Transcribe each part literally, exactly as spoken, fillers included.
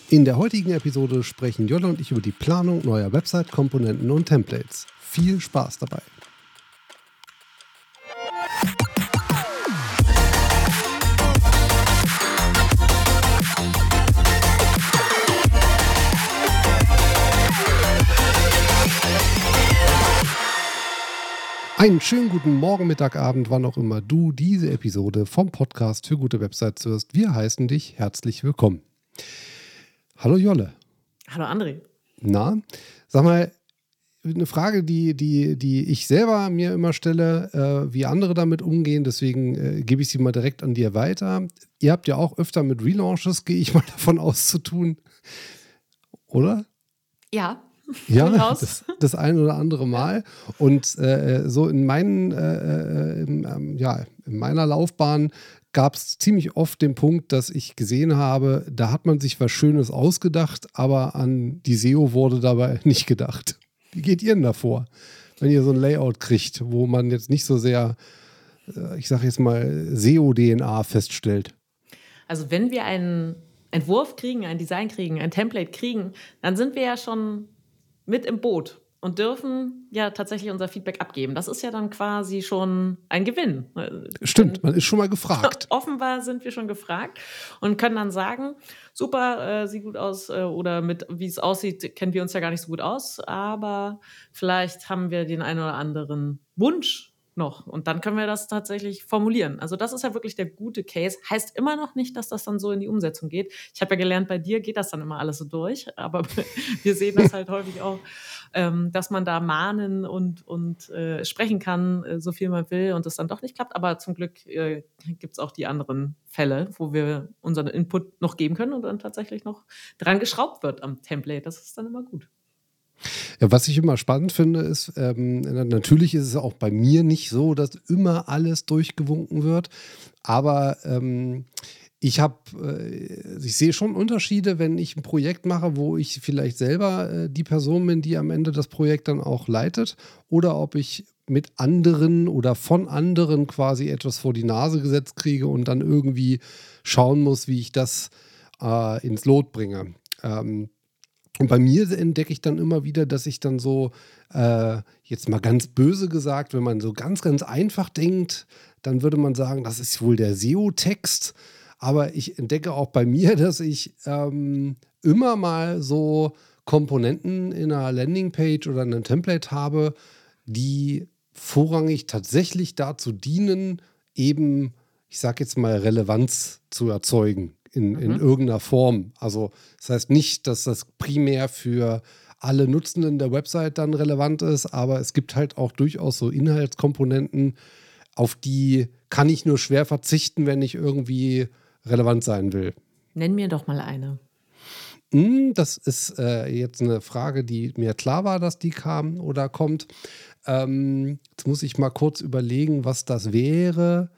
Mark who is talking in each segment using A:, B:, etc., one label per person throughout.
A: In der heutigen Episode sprechen Jolle und ich über die Planung neuer Website-Komponenten und Templates. Viel Spaß dabei! Einen schönen guten Morgen, Mittag, Abend, wann auch immer du diese Episode vom Podcast für gute Websites hörst. Wir heißen dich herzlich willkommen. Hallo Jolle.
B: Hallo André.
A: Na, sag mal, eine Frage, die, die, die ich selber mir immer stelle, äh, wie andere damit umgehen, deswegen äh, gebe ich sie mal direkt an dir weiter. Ihr habt ja auch öfter mit Relaunches, gehe ich mal davon aus, zu tun, oder?
B: Ja.
A: Ja, das, das ein oder andere Mal. Und äh, so in, meinen, äh, in, ähm, ja, in meiner Laufbahn gab es ziemlich oft den Punkt, dass ich gesehen habe, da hat man sich was Schönes ausgedacht, aber an die S E O wurde dabei nicht gedacht. Wie geht ihr denn davor, wenn ihr so ein Layout kriegt, wo man jetzt nicht so sehr, äh, ich sage jetzt mal, S E O-D N A feststellt?
B: Also wenn wir einen Entwurf kriegen, ein Design kriegen, ein Template kriegen, dann sind wir ja schon mit im Boot und dürfen ja tatsächlich unser Feedback abgeben. Das ist ja dann quasi schon ein Gewinn.
A: Stimmt, man ist schon mal gefragt.
B: Offenbar sind wir schon gefragt und können dann sagen, super, äh, sieht gut aus äh, oder mit wie es aussieht, kennen wir uns ja gar nicht so gut aus, aber vielleicht haben wir den einen oder anderen Wunsch noch und dann können wir das tatsächlich formulieren. Also das ist ja wirklich der gute Case. Heißt immer noch nicht, dass das dann so in die Umsetzung geht. Ich habe ja gelernt, bei dir geht das dann immer alles so durch, aber wir sehen das halt häufig auch, ähm, dass man da mahnen und, und äh, sprechen kann, äh, so viel man will und das dann doch nicht klappt. Aber zum Glück äh, gibt es auch die anderen Fälle, wo wir unseren Input noch geben können und dann tatsächlich noch dran geschraubt wird am Template. Das ist dann immer gut.
A: Ja, was ich immer spannend finde, ist, ähm, natürlich ist es auch bei mir nicht so, dass immer alles durchgewunken wird, aber ähm, ich habe, äh, ich sehe schon Unterschiede, wenn ich ein Projekt mache, wo ich vielleicht selber äh, die Person bin, die am Ende das Projekt dann auch leitet, oder ob ich mit anderen oder von anderen quasi etwas vor die Nase gesetzt kriege und dann irgendwie schauen muss, wie ich das äh, ins Lot bringe. Ähm, Und bei mir entdecke ich dann immer wieder, dass ich dann so, äh, jetzt mal ganz böse gesagt, wenn man so ganz, ganz einfach denkt, dann würde man sagen, das ist wohl der S E O-Text. Aber ich entdecke auch bei mir, dass ich ähm, immer mal so Komponenten in einer Landingpage oder in einem Template habe, die vorrangig tatsächlich dazu dienen, eben, ich sage jetzt mal, Relevanz zu erzeugen. In, in mhm. irgendeiner Form. Also das heißt nicht, dass das primär für alle Nutzenden der Website dann relevant ist, aber es gibt halt auch durchaus so Inhaltskomponenten, auf die kann ich nur schwer verzichten, wenn ich irgendwie relevant sein will.
B: Nenn mir doch mal eine.
A: Das ist äh, jetzt eine Frage, die mir klar war, dass die kam oder kommt. Ähm, jetzt muss ich mal kurz überlegen, was das wäre.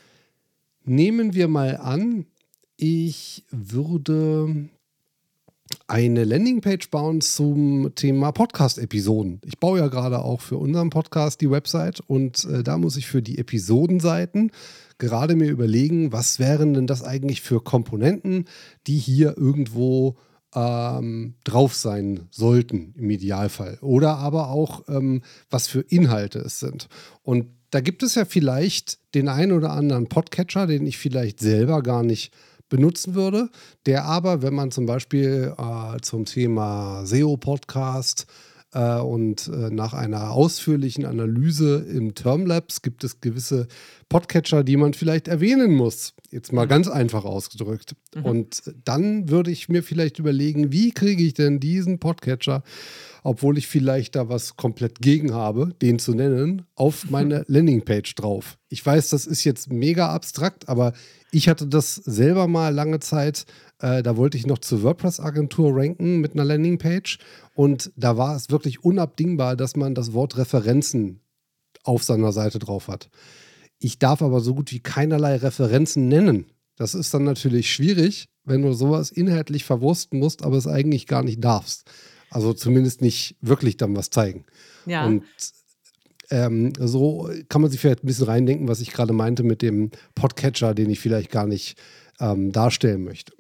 A: Nehmen wir mal an, ich würde eine Landingpage bauen zum Thema Podcast-Episoden. Ich baue ja gerade auch für unseren Podcast die Website und äh, da muss ich für die Episodenseiten gerade mir überlegen, was wären denn das eigentlich für Komponenten, die hier irgendwo ähm, drauf sein sollten im Idealfall. Oder aber auch, ähm, was für Inhalte es sind. Und da gibt es ja vielleicht den einen oder anderen Podcatcher, den ich vielleicht selber gar nicht benutzen würde, der aber, wenn man zum Beispiel äh, zum Thema S E O-Podcast äh, und äh, nach einer ausführlichen Analyse im Termlabs gibt es gewisse Podcatcher, die man vielleicht erwähnen muss. Jetzt mal ganz einfach ausgedrückt. Mhm. Und dann würde ich mir vielleicht überlegen, wie kriege ich denn diesen Podcatcher, obwohl ich vielleicht da was komplett gegen habe, den zu nennen, auf meine Landingpage drauf. Ich weiß, das ist jetzt mega abstrakt, aber ich hatte das selber mal lange Zeit, äh, da wollte ich noch zur WordPress-Agentur ranken mit einer Landingpage und da war es wirklich unabdingbar, dass man das Wort Referenzen auf seiner Seite drauf hat. Ich darf aber so gut wie keinerlei Referenzen nennen. Das ist dann natürlich schwierig, wenn du sowas inhaltlich verwursten musst, aber es eigentlich gar nicht darfst. Also zumindest nicht wirklich dann was zeigen.
B: Ja.
A: Und ähm, so kann man sich vielleicht ein bisschen reindenken, was ich gerade meinte mit dem Podcatcher, den ich vielleicht gar nicht ähm, darstellen möchte.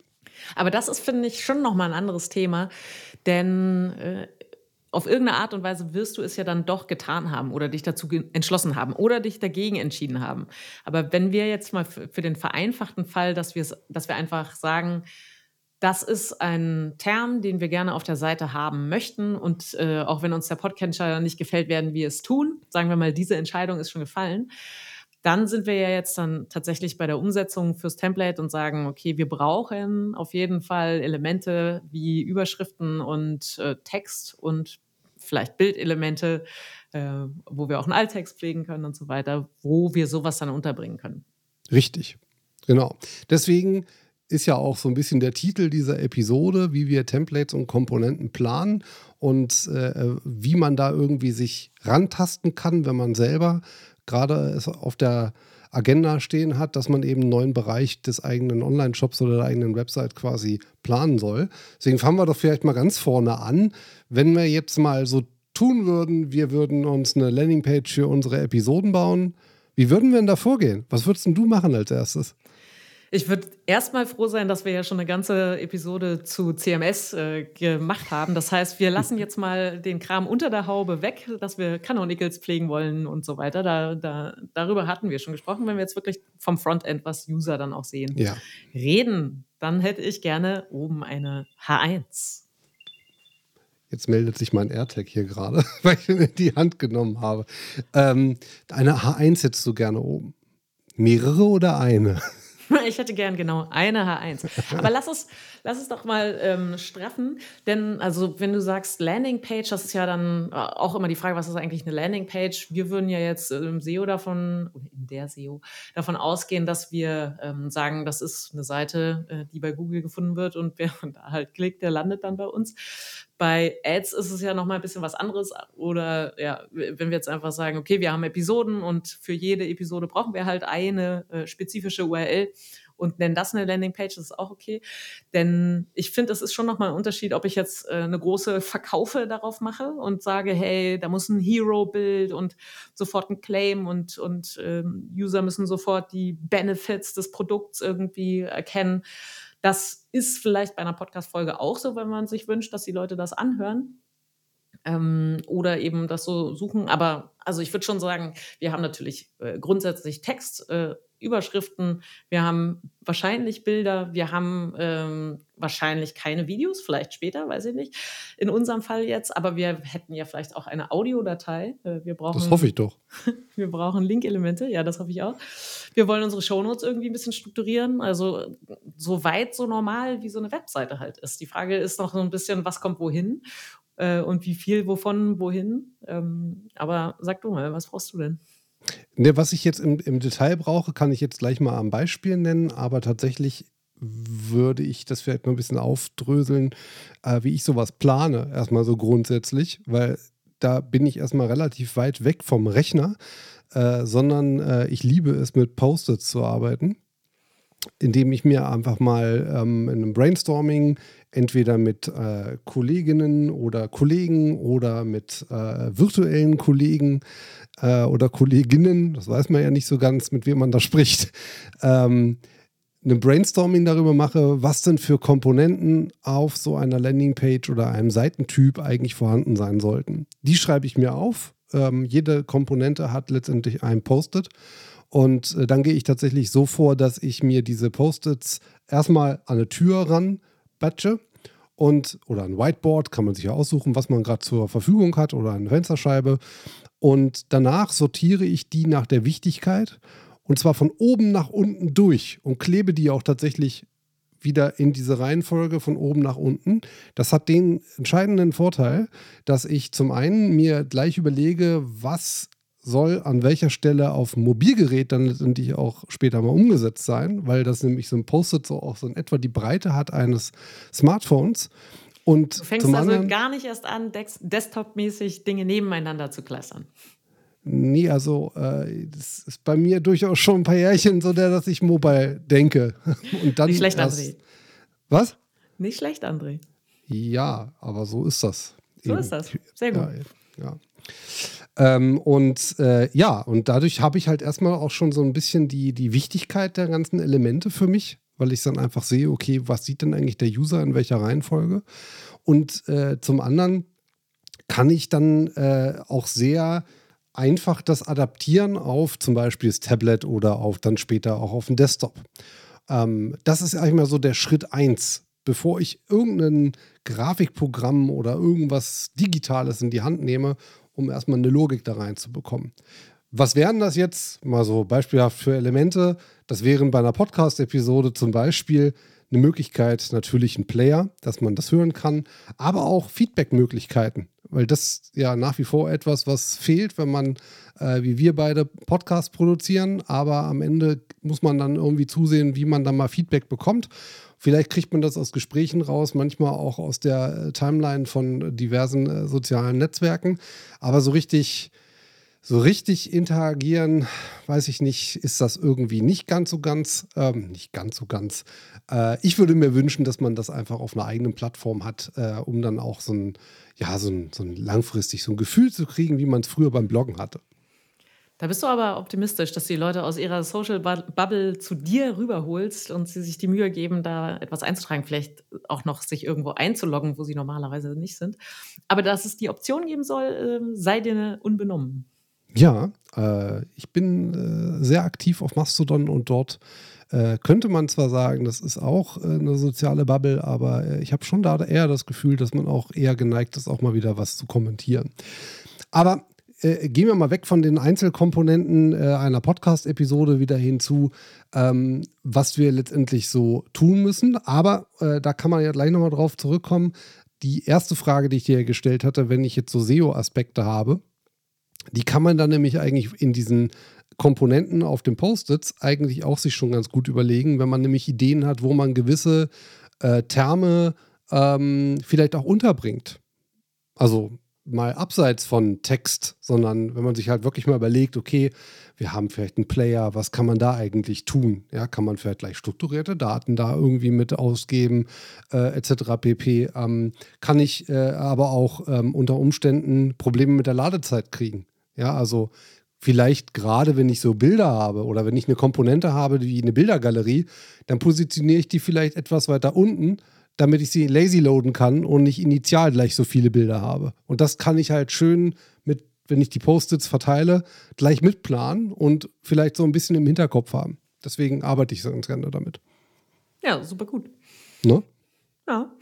B: Aber das ist, finde ich, schon nochmal ein anderes Thema, denn äh, auf irgendeine Art und Weise wirst du es ja dann doch getan haben oder dich dazu entschlossen haben oder dich dagegen entschieden haben. Aber wenn wir jetzt mal für den vereinfachten Fall, dass, dass wir einfach sagen, das ist ein Term, den wir gerne auf der Seite haben möchten und äh, auch wenn uns der Podcatcher nicht gefällt, werden wir es tun. Sagen wir mal, diese Entscheidung ist schon gefallen. Dann sind wir ja jetzt dann tatsächlich bei der Umsetzung fürs Template und sagen, okay, wir brauchen auf jeden Fall Elemente wie Überschriften und äh, Text und vielleicht Bildelemente, äh, wo wir auch einen Alttext pflegen können und so weiter, wo wir sowas dann unterbringen können.
A: Richtig, genau. Deswegen ist ja auch so ein bisschen der Titel dieser Episode, wie wir Templates und Komponenten planen und äh, wie man da irgendwie sich rantasten kann, wenn man selber gerade es auf der Agenda stehen hat, dass man eben einen neuen Bereich des eigenen Online-Shops oder der eigenen Website quasi planen soll. Deswegen fangen wir doch vielleicht mal ganz vorne an. Wenn wir jetzt mal so tun würden, wir würden uns eine Landingpage für unsere Episoden bauen, wie würden wir denn da vorgehen? Was würdest denn du machen als erstes?
B: Ich würde erstmal froh sein, dass wir ja schon eine ganze Episode zu C M S äh, gemacht haben. Das heißt, wir lassen jetzt mal den Kram unter der Haube weg, dass wir Canonicals pflegen wollen und so weiter. Da, da, darüber hatten wir schon gesprochen, wenn wir jetzt wirklich vom Frontend, was User dann auch sehen,
A: ja.
B: reden. Dann hätte ich gerne oben eine H eins.
A: Jetzt meldet sich mein AirTag hier gerade, weil ich ihn in die Hand genommen habe. Ähm, eine H eins hättest du gerne oben. Mehrere oder eine?
B: Ich hätte gern genau eine H eins. Aber lass es, lass es doch mal ähm, straffen. Denn, also, wenn du sagst Landingpage, das ist ja dann auch immer die Frage, was ist eigentlich eine Landingpage? Wir würden ja jetzt im S E O davon, oder in der S E O, davon ausgehen, dass wir ähm, sagen, das ist eine Seite, äh, die bei Google gefunden wird und wer da halt klickt, der landet dann bei uns. Bei Ads ist es ja noch mal ein bisschen was anderes. Oder ja, wenn wir jetzt einfach sagen, okay, wir haben Episoden und für jede Episode brauchen wir halt eine äh, spezifische U R L und nennen das eine Landingpage, das ist auch okay. Denn ich finde, es ist schon noch mal ein Unterschied, ob ich jetzt äh, eine große Verkaufe darauf mache und sage, hey, da muss ein Hero-Bild und sofort ein Claim und, und ähm, User müssen sofort die Benefits des Produkts irgendwie erkennen. Das ist vielleicht bei einer Podcast-Folge auch so, wenn man sich wünscht, dass die Leute das anhören ähm, oder eben das so suchen. Aber also ich würde schon sagen, wir haben natürlich äh, grundsätzlich Text, äh, Überschriften, wir haben wahrscheinlich Bilder, wir haben ähm, wahrscheinlich keine Videos, vielleicht später, weiß ich nicht, in unserem Fall jetzt, aber wir hätten ja vielleicht auch eine Audiodatei. Äh, wir brauchen,
A: das hoffe ich doch.
B: Wir brauchen Link-Elemente, ja, das hoffe ich auch. Wir wollen unsere Shownotes irgendwie ein bisschen strukturieren, also so weit, so normal, wie so eine Webseite halt ist. Die Frage ist noch so ein bisschen, was kommt wohin äh, und wie viel wovon wohin. Ähm, aber sag du mal, was brauchst du denn?
A: Ne, was ich jetzt im, im Detail brauche, kann ich jetzt gleich mal am Beispiel nennen, aber tatsächlich würde ich das vielleicht mal ein bisschen aufdröseln, äh, wie ich sowas plane, erstmal so grundsätzlich, weil da bin ich erstmal relativ weit weg vom Rechner, äh, sondern äh, ich liebe es, mit Post-its zu arbeiten, indem ich mir einfach mal ähm, in einem Brainstorming entweder mit äh, Kolleginnen oder Kollegen oder mit äh, virtuellen Kollegen äh, oder Kolleginnen, das weiß man ja nicht so ganz, mit wem man da spricht, ähm, eine Brainstorming darüber mache, was denn für Komponenten auf so einer Landingpage oder einem Seitentyp eigentlich vorhanden sein sollten. Die schreibe ich mir auf. Ähm, jede Komponente hat letztendlich ein Post-it. Und äh, dann gehe ich tatsächlich so vor, dass ich mir diese Post-its erstmal an eine Tür ran batche und oder ein Whiteboard, kann man sich ja aussuchen, was man gerade zur Verfügung hat oder eine Fensterscheibe. Und danach sortiere ich die nach der Wichtigkeit und zwar von oben nach unten durch und klebe die auch tatsächlich wieder in diese Reihenfolge von oben nach unten. Das hat den entscheidenden Vorteil, dass ich zum einen mir gleich überlege, was soll an welcher Stelle auf dem Mobilgerät dann letztendlich auch später mal umgesetzt sein, weil das nämlich so ein Post-it so auch so in etwa die Breite hat eines Smartphones. Und
B: du fängst
A: zum
B: also
A: anderen,
B: gar nicht erst an, Desktop-mäßig Dinge nebeneinander zu clustern.
A: Nee, also äh, das ist bei mir durchaus schon ein paar Jährchen so, der, dass ich mobile denke. Und dann
B: nicht schlecht,
A: erst,
B: André.
A: Was?
B: Nicht schlecht, André.
A: Ja, aber so ist das.
B: So
A: eben.
B: ist das. Sehr gut.
A: Ja, ja. Ähm, und äh, ja, und dadurch habe ich halt erstmal auch schon so ein bisschen die, die Wichtigkeit der ganzen Elemente für mich weil ich dann einfach sehe, okay, was sieht denn eigentlich der User in welcher Reihenfolge? Und äh, zum anderen kann ich dann äh, auch sehr einfach das adaptieren auf zum Beispiel das Tablet oder auf dann später auch auf den Desktop. Ähm, das ist eigentlich mal so der Schritt eins, bevor ich irgendein Grafikprogramm oder irgendwas Digitales in die Hand nehme, um erstmal eine Logik da reinzubekommen. Was wären das jetzt? Mal so beispielhaft für Elemente. Das wären bei einer Podcast-Episode zum Beispiel eine Möglichkeit, natürlich ein Player, dass man das hören kann, aber auch Feedback-Möglichkeiten, weil das ja nach wie vor etwas, was fehlt, wenn man, äh, wie wir beide, Podcasts produzieren, aber am Ende muss man dann irgendwie zusehen, wie man dann mal Feedback bekommt. Vielleicht kriegt man das aus Gesprächen raus, manchmal auch aus der Timeline von diversen äh, sozialen Netzwerken, aber so richtig... So richtig interagieren, weiß ich nicht, ist das irgendwie nicht ganz so ganz, ähm, nicht ganz so ganz. Äh, ich würde mir wünschen, dass man das einfach auf einer eigenen Plattform hat, äh, um dann auch so ein, ja, so ein, so ein langfristig so ein Gefühl zu kriegen, wie man es früher beim Bloggen hatte.
B: Da bist du aber optimistisch, dass du die Leute aus ihrer Social Bubble zu dir rüberholst und sie sich die Mühe geben, da etwas einzutragen, vielleicht auch noch sich irgendwo einzuloggen, wo sie normalerweise nicht sind. Aber dass es die Option geben soll, äh, sei dir unbenommen.
A: Ja, äh, ich bin äh, sehr aktiv auf Mastodon und dort äh, könnte man zwar sagen, das ist auch äh, eine soziale Bubble, aber äh, ich habe schon da eher das Gefühl, dass man auch eher geneigt ist, auch mal wieder was zu kommentieren. Aber äh, gehen wir mal weg von den Einzelkomponenten äh, einer Podcast-Episode wieder hinzu, ähm, was wir letztendlich so tun müssen. Aber äh, da kann man ja gleich nochmal drauf zurückkommen. Die erste Frage, die ich dir gestellt hatte, wenn ich jetzt so S E O-Aspekte habe, die kann man dann nämlich eigentlich in diesen Komponenten auf den Post-its eigentlich auch sich schon ganz gut überlegen, wenn man nämlich Ideen hat, wo man gewisse äh, Terme ähm, vielleicht auch unterbringt. Also mal abseits von Text, sondern wenn man sich halt wirklich mal überlegt, okay, wir haben vielleicht einen Player, was kann man da eigentlich tun? Ja, kann man vielleicht gleich strukturierte Daten da irgendwie mit ausgeben, äh, et cetera pp. Ähm, kann ich äh, aber auch ähm, unter Umständen Probleme mit der Ladezeit kriegen? Ja, also vielleicht gerade, wenn ich so Bilder habe oder wenn ich eine Komponente habe wie eine Bildergalerie, dann positioniere ich die vielleicht etwas weiter unten, damit ich sie lazy loaden kann und nicht initial gleich so viele Bilder habe. Und das kann ich halt schön mit, wenn ich die Post-its verteile, gleich mitplanen und vielleicht so ein bisschen im Hinterkopf haben. Deswegen arbeite ich so ganz gerne damit.
B: Ja, super gut.
A: Ne?
B: Ja.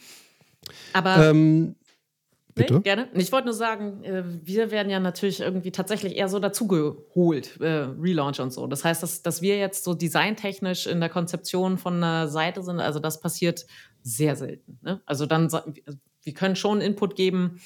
B: Aber
A: Ähm, bitte?
B: Nee, gerne. Ich wollte nur sagen, äh, wir werden ja natürlich irgendwie tatsächlich eher so dazugeholt, äh, Relaunch und so. Das heißt, dass, dass wir jetzt so designtechnisch in der Konzeption von einer Seite sind, also das passiert sehr selten. Ne? Also dann, sa- wir können schon Input geben,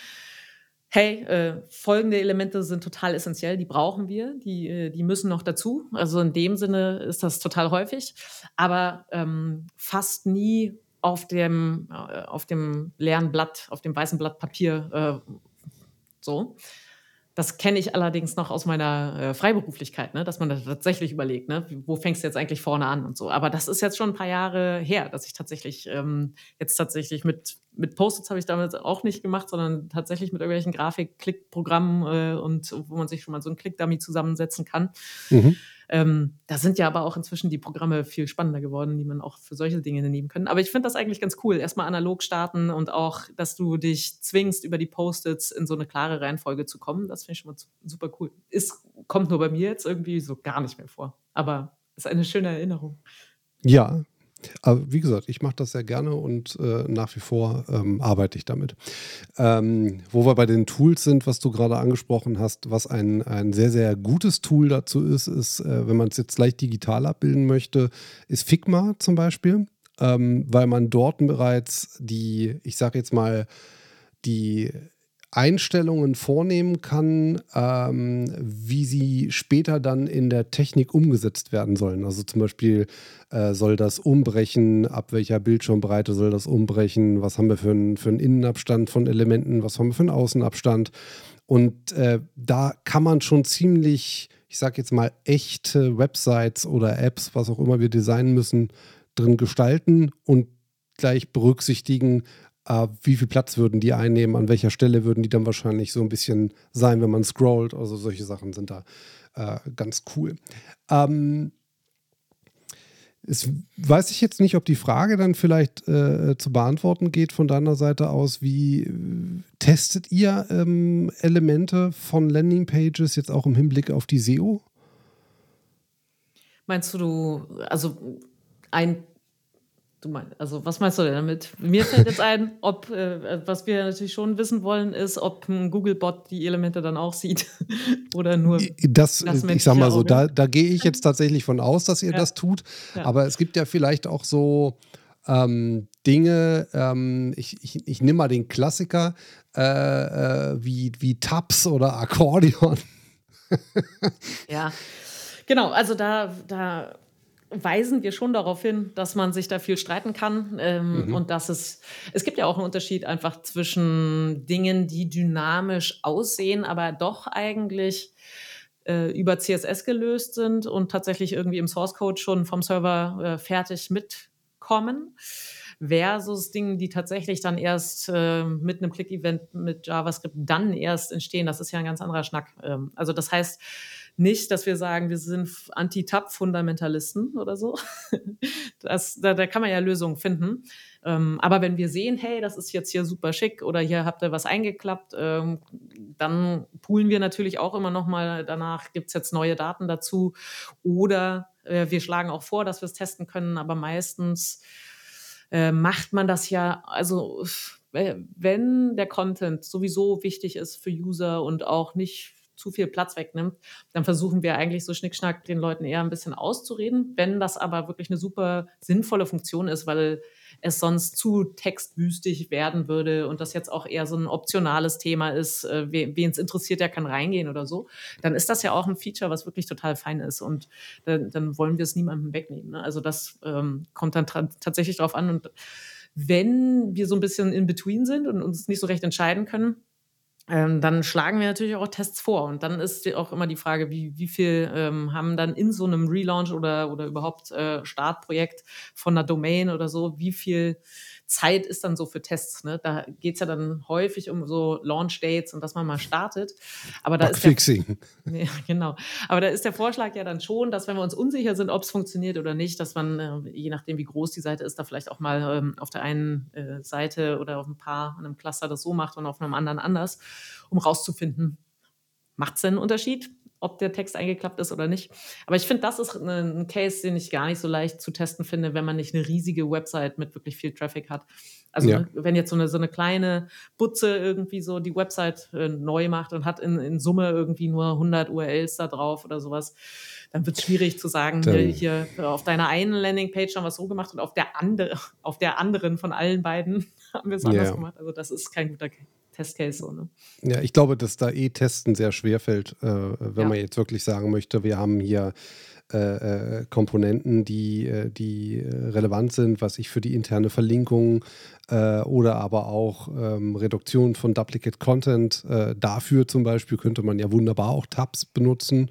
B: hey, äh, folgende Elemente sind total essentiell, die brauchen wir, die, äh, die müssen noch dazu. Also in dem Sinne ist das total häufig, aber ähm, fast nie auf dem, äh, auf dem leeren Blatt, auf dem weißen Blatt Papier äh, so. Das kenne ich allerdings noch aus meiner äh, Freiberuflichkeit, ne? Dass man da tatsächlich überlegt, ne? Wo fängst du jetzt eigentlich vorne an und so. Aber das ist jetzt schon ein paar Jahre her, dass ich tatsächlich ähm, jetzt tatsächlich mit, mit Post-its habe ich damals auch nicht gemacht, sondern tatsächlich mit irgendwelchen Grafik-Klick-Programmen äh, und wo man sich schon mal so einen Click-Dummy zusammensetzen kann.
A: Mhm.
B: Ähm, da sind ja aber auch inzwischen die Programme viel spannender geworden, die man auch für solche Dinge nehmen kann. Aber ich finde das eigentlich ganz cool. Erstmal analog starten und auch, dass du dich zwingst, über die Post-its in so eine klare Reihenfolge zu kommen. Das finde ich schon mal super cool. Ist, kommt nur bei mir jetzt irgendwie so gar nicht mehr vor. Aber ist eine schöne Erinnerung.
A: Ja, aber wie gesagt, ich mache das sehr gerne und äh, nach wie vor ähm, arbeite ich damit. Ähm, wo wir bei den Tools sind, was du gerade angesprochen hast, was ein, ein sehr, sehr gutes Tool dazu ist, ist, äh, wenn man es jetzt leicht digital abbilden möchte, ist Figma zum Beispiel, ähm, weil man dort bereits die, ich sage jetzt mal, die Einstellungen vornehmen kann, ähm, wie sie später dann in der Technik umgesetzt werden sollen. Also zum Beispiel äh, soll das umbrechen, ab welcher Bildschirmbreite soll das umbrechen, was haben wir für einen für einen Innenabstand von Elementen, was haben wir für einen Außenabstand. Und äh, da kann man schon ziemlich, ich sage jetzt mal, echte Websites oder Apps, was auch immer wir designen müssen, drin gestalten und gleich berücksichtigen, Uh, wie viel Platz würden die einnehmen, an welcher Stelle würden die dann wahrscheinlich so ein bisschen sein, wenn man scrollt. Also solche Sachen sind da uh, ganz cool. Ähm, Es weiß ich jetzt nicht, ob die Frage dann vielleicht äh, zu beantworten geht von deiner Seite aus. Wie äh, testet ihr ähm, Elemente von Landingpages jetzt auch im Hinblick auf die S E O?
B: Meinst du, du, also ein, du meinst, also was meinst du denn damit? Mir fällt jetzt ein, ob, äh, was wir natürlich schon wissen wollen, ist, ob ein Googlebot die Elemente dann auch sieht oder nur
A: Das,
B: das
A: ich sag mal
B: menschliche
A: so,
B: Auge.
A: da, da gehe ich jetzt tatsächlich von aus, dass ihr
B: Ja,
A: das tut.
B: ja.
A: Aber es gibt ja vielleicht auch so ähm, Dinge, ähm, ich, ich, ich nehme mal den Klassiker, äh, äh, wie, wie Tabs oder Akkordeon.
B: Ja, genau. Also da, da weisen wir schon darauf hin, dass man sich da viel streiten kann ähm,
A: Mhm.
B: und dass es, es gibt ja auch einen Unterschied einfach zwischen Dingen, die dynamisch aussehen, aber doch eigentlich äh, über C S S gelöst sind und tatsächlich irgendwie im Source Code schon vom Server äh, fertig mitkommen, versus Dingen, die tatsächlich dann erst äh, mit einem Click-Event mit JavaScript dann erst entstehen. Das ist ja ein ganz anderer Schnack. Ähm, also das heißt nicht, dass wir sagen, wir sind Anti-Tab-Fundamentalisten oder so. Das, da, da kann man ja Lösungen finden. Ähm, aber wenn wir sehen, hey, das ist jetzt hier super schick oder hier habt ihr was eingeklappt, ähm, dann poolen wir natürlich auch immer noch mal danach, gibt es jetzt neue Daten dazu oder äh, wir schlagen auch vor, dass wir es testen können, aber meistens äh, macht man das ja, also äh, wenn der Content sowieso wichtig ist für User und auch nicht zu viel Platz wegnimmt, dann versuchen wir eigentlich so Schnickschnack den Leuten eher ein bisschen auszureden. Wenn das aber wirklich eine super sinnvolle Funktion ist, weil es sonst zu textwüstig werden würde und das jetzt auch eher so ein optionales Thema ist, äh, wen es interessiert, der kann reingehen oder so, dann ist das ja auch ein Feature, was wirklich total fein ist und dann, dann wollen wir es niemandem wegnehmen. Ne? Also das ähm, kommt dann tra- tatsächlich drauf an und wenn wir so ein bisschen in between sind und uns nicht so recht entscheiden können, ähm, dann schlagen wir natürlich auch Tests vor. Und dann ist die auch immer die Frage, wie, wie viel ähm, haben dann in so einem Relaunch oder, oder überhaupt äh, Startprojekt von einer Domain oder so, wie viel Zeit ist dann so für Tests? Ne? Da geht's ja dann häufig um so Launch-Dates und dass man mal startet. Aber da ist der
A: Bugfixing.
B: ja, genau. Aber da ist der Vorschlag ja dann schon, dass wenn wir uns unsicher sind, ob es funktioniert oder nicht, dass man, äh, je nachdem, wie groß die Seite ist, da vielleicht auch mal ähm, auf der einen äh, Seite oder auf ein paar, an einem Cluster das so macht und auf einem anderen anders, um rauszufinden, macht es denn einen Unterschied, ob der Text eingeklappt ist oder nicht. Aber ich finde, das ist ne- ein Case, den ich gar nicht so leicht zu testen finde, wenn man nicht eine riesige Website mit wirklich viel Traffic hat. Also
A: Ja.
B: ne, wenn jetzt so eine, so eine kleine Butze irgendwie so die Website äh, neu macht und hat in, in Summe irgendwie nur hundert U R Ls da drauf oder sowas, dann wird es schwierig zu sagen, hier,
A: Dann,
B: hier auf deiner einen Landingpage haben wir es so gemacht und auf der, andere, auf der anderen von allen beiden haben wir es anders
A: ja.
B: gemacht. Also das ist kein guter Testcase so, ne?
A: Ja, ich glaube, dass da eh Testen sehr schwer fällt, äh, wenn
B: Ja.
A: man jetzt wirklich sagen möchte, wir haben hier äh, äh, Komponenten, die, äh, die äh, relevant sind, was ich für die interne Verlinkung äh, oder aber auch ähm, Reduktion von Duplicate Content. Äh, dafür zum Beispiel könnte man ja wunderbar auch Tabs benutzen.